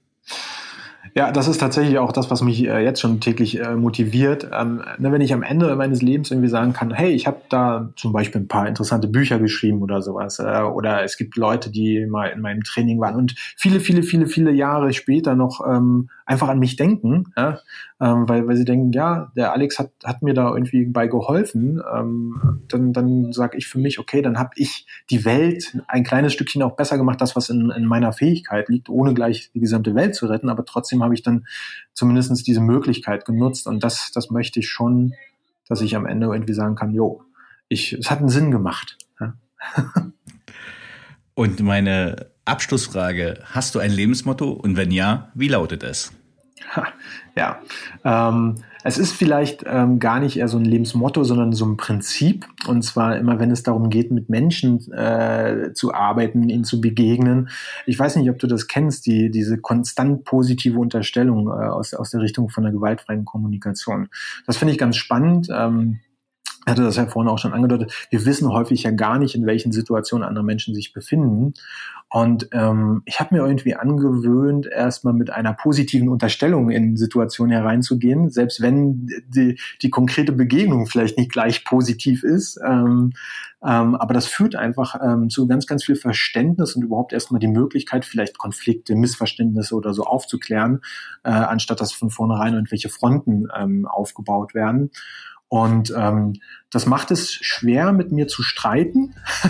Ja, das ist tatsächlich auch das, was mich äh, jetzt schon täglich äh, motiviert. Ähm, ne, wenn ich am Ende meines Lebens irgendwie sagen kann, hey, ich habe da zum Beispiel ein paar interessante Bücher geschrieben oder sowas. Äh, oder es gibt Leute, die mal in meinem Training waren und viele, viele, viele, viele Jahre später noch ähm, einfach an mich denken, ja? ähm, weil, weil sie denken, ja, der Alex hat, hat mir da irgendwie bei geholfen. Ähm, dann dann sage ich für mich, okay, dann habe ich die Welt ein kleines Stückchen auch besser gemacht, das, was in, in meiner Fähigkeit liegt, ohne gleich die gesamte Welt zu retten, aber trotzdem habe ich dann zumindest diese Möglichkeit genutzt und das, das möchte ich schon, dass ich am Ende irgendwie sagen kann, jo, ich, es hat einen Sinn gemacht. Ja? Und meine Abschlussfrage, hast du ein Lebensmotto und wenn ja, wie lautet es? Ja, ähm, es ist vielleicht ähm, gar nicht eher so ein Lebensmotto, sondern so ein Prinzip. Und zwar immer, wenn es darum geht, mit Menschen äh, zu arbeiten, ihnen zu begegnen. Ich weiß nicht, ob du das kennst, die diese konstant positive Unterstellung äh, aus, aus der Richtung von der gewaltfreien Kommunikation. Das finde ich ganz spannend. Ähm, Ich hatte das ja vorhin auch schon angedeutet, wir wissen häufig ja gar nicht, in welchen Situationen andere Menschen sich befinden. Und ähm, ich habe mir irgendwie angewöhnt, erstmal mit einer positiven Unterstellung in Situationen hereinzugehen, selbst wenn die, die konkrete Begegnung vielleicht nicht gleich positiv ist. Ähm, ähm, aber das führt einfach ähm, zu ganz, ganz viel Verständnis und überhaupt erstmal die Möglichkeit, vielleicht Konflikte, Missverständnisse oder so aufzuklären, äh, anstatt dass von vornherein irgendwelche Fronten ähm, aufgebaut werden. Und ähm, das macht es schwer, mit mir zu streiten,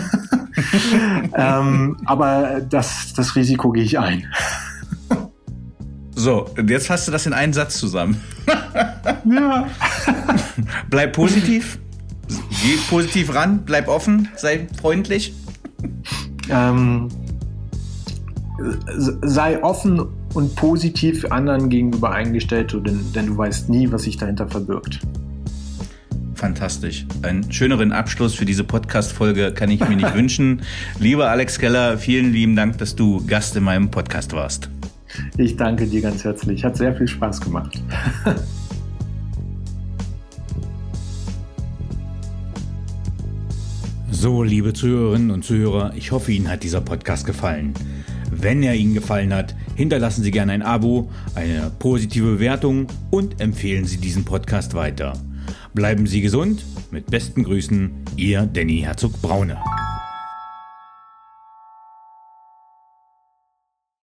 ähm, aber das, das Risiko gehe ich ein. So, und jetzt hast du das in einen Satz zusammen. Ja. Bleib positiv, geh positiv ran, bleib offen, sei freundlich. Ähm, sei offen und positiv anderen gegenüber eingestellt, denn, denn du weißt nie, was sich dahinter verbirgt. Fantastisch. Einen schöneren Abschluss für diese Podcast-Folge kann ich mir nicht wünschen. Lieber Alex Keller, vielen lieben Dank, dass du Gast in meinem Podcast warst. Ich danke dir ganz herzlich. Hat sehr viel Spaß gemacht. So, liebe Zuhörerinnen und Zuhörer, ich hoffe, Ihnen hat dieser Podcast gefallen. Wenn er Ihnen gefallen hat, hinterlassen Sie gerne ein Abo, eine positive Bewertung und empfehlen Sie diesen Podcast weiter. Bleiben Sie gesund. Mit besten Grüßen, Ihr Danny Herzog-Braune.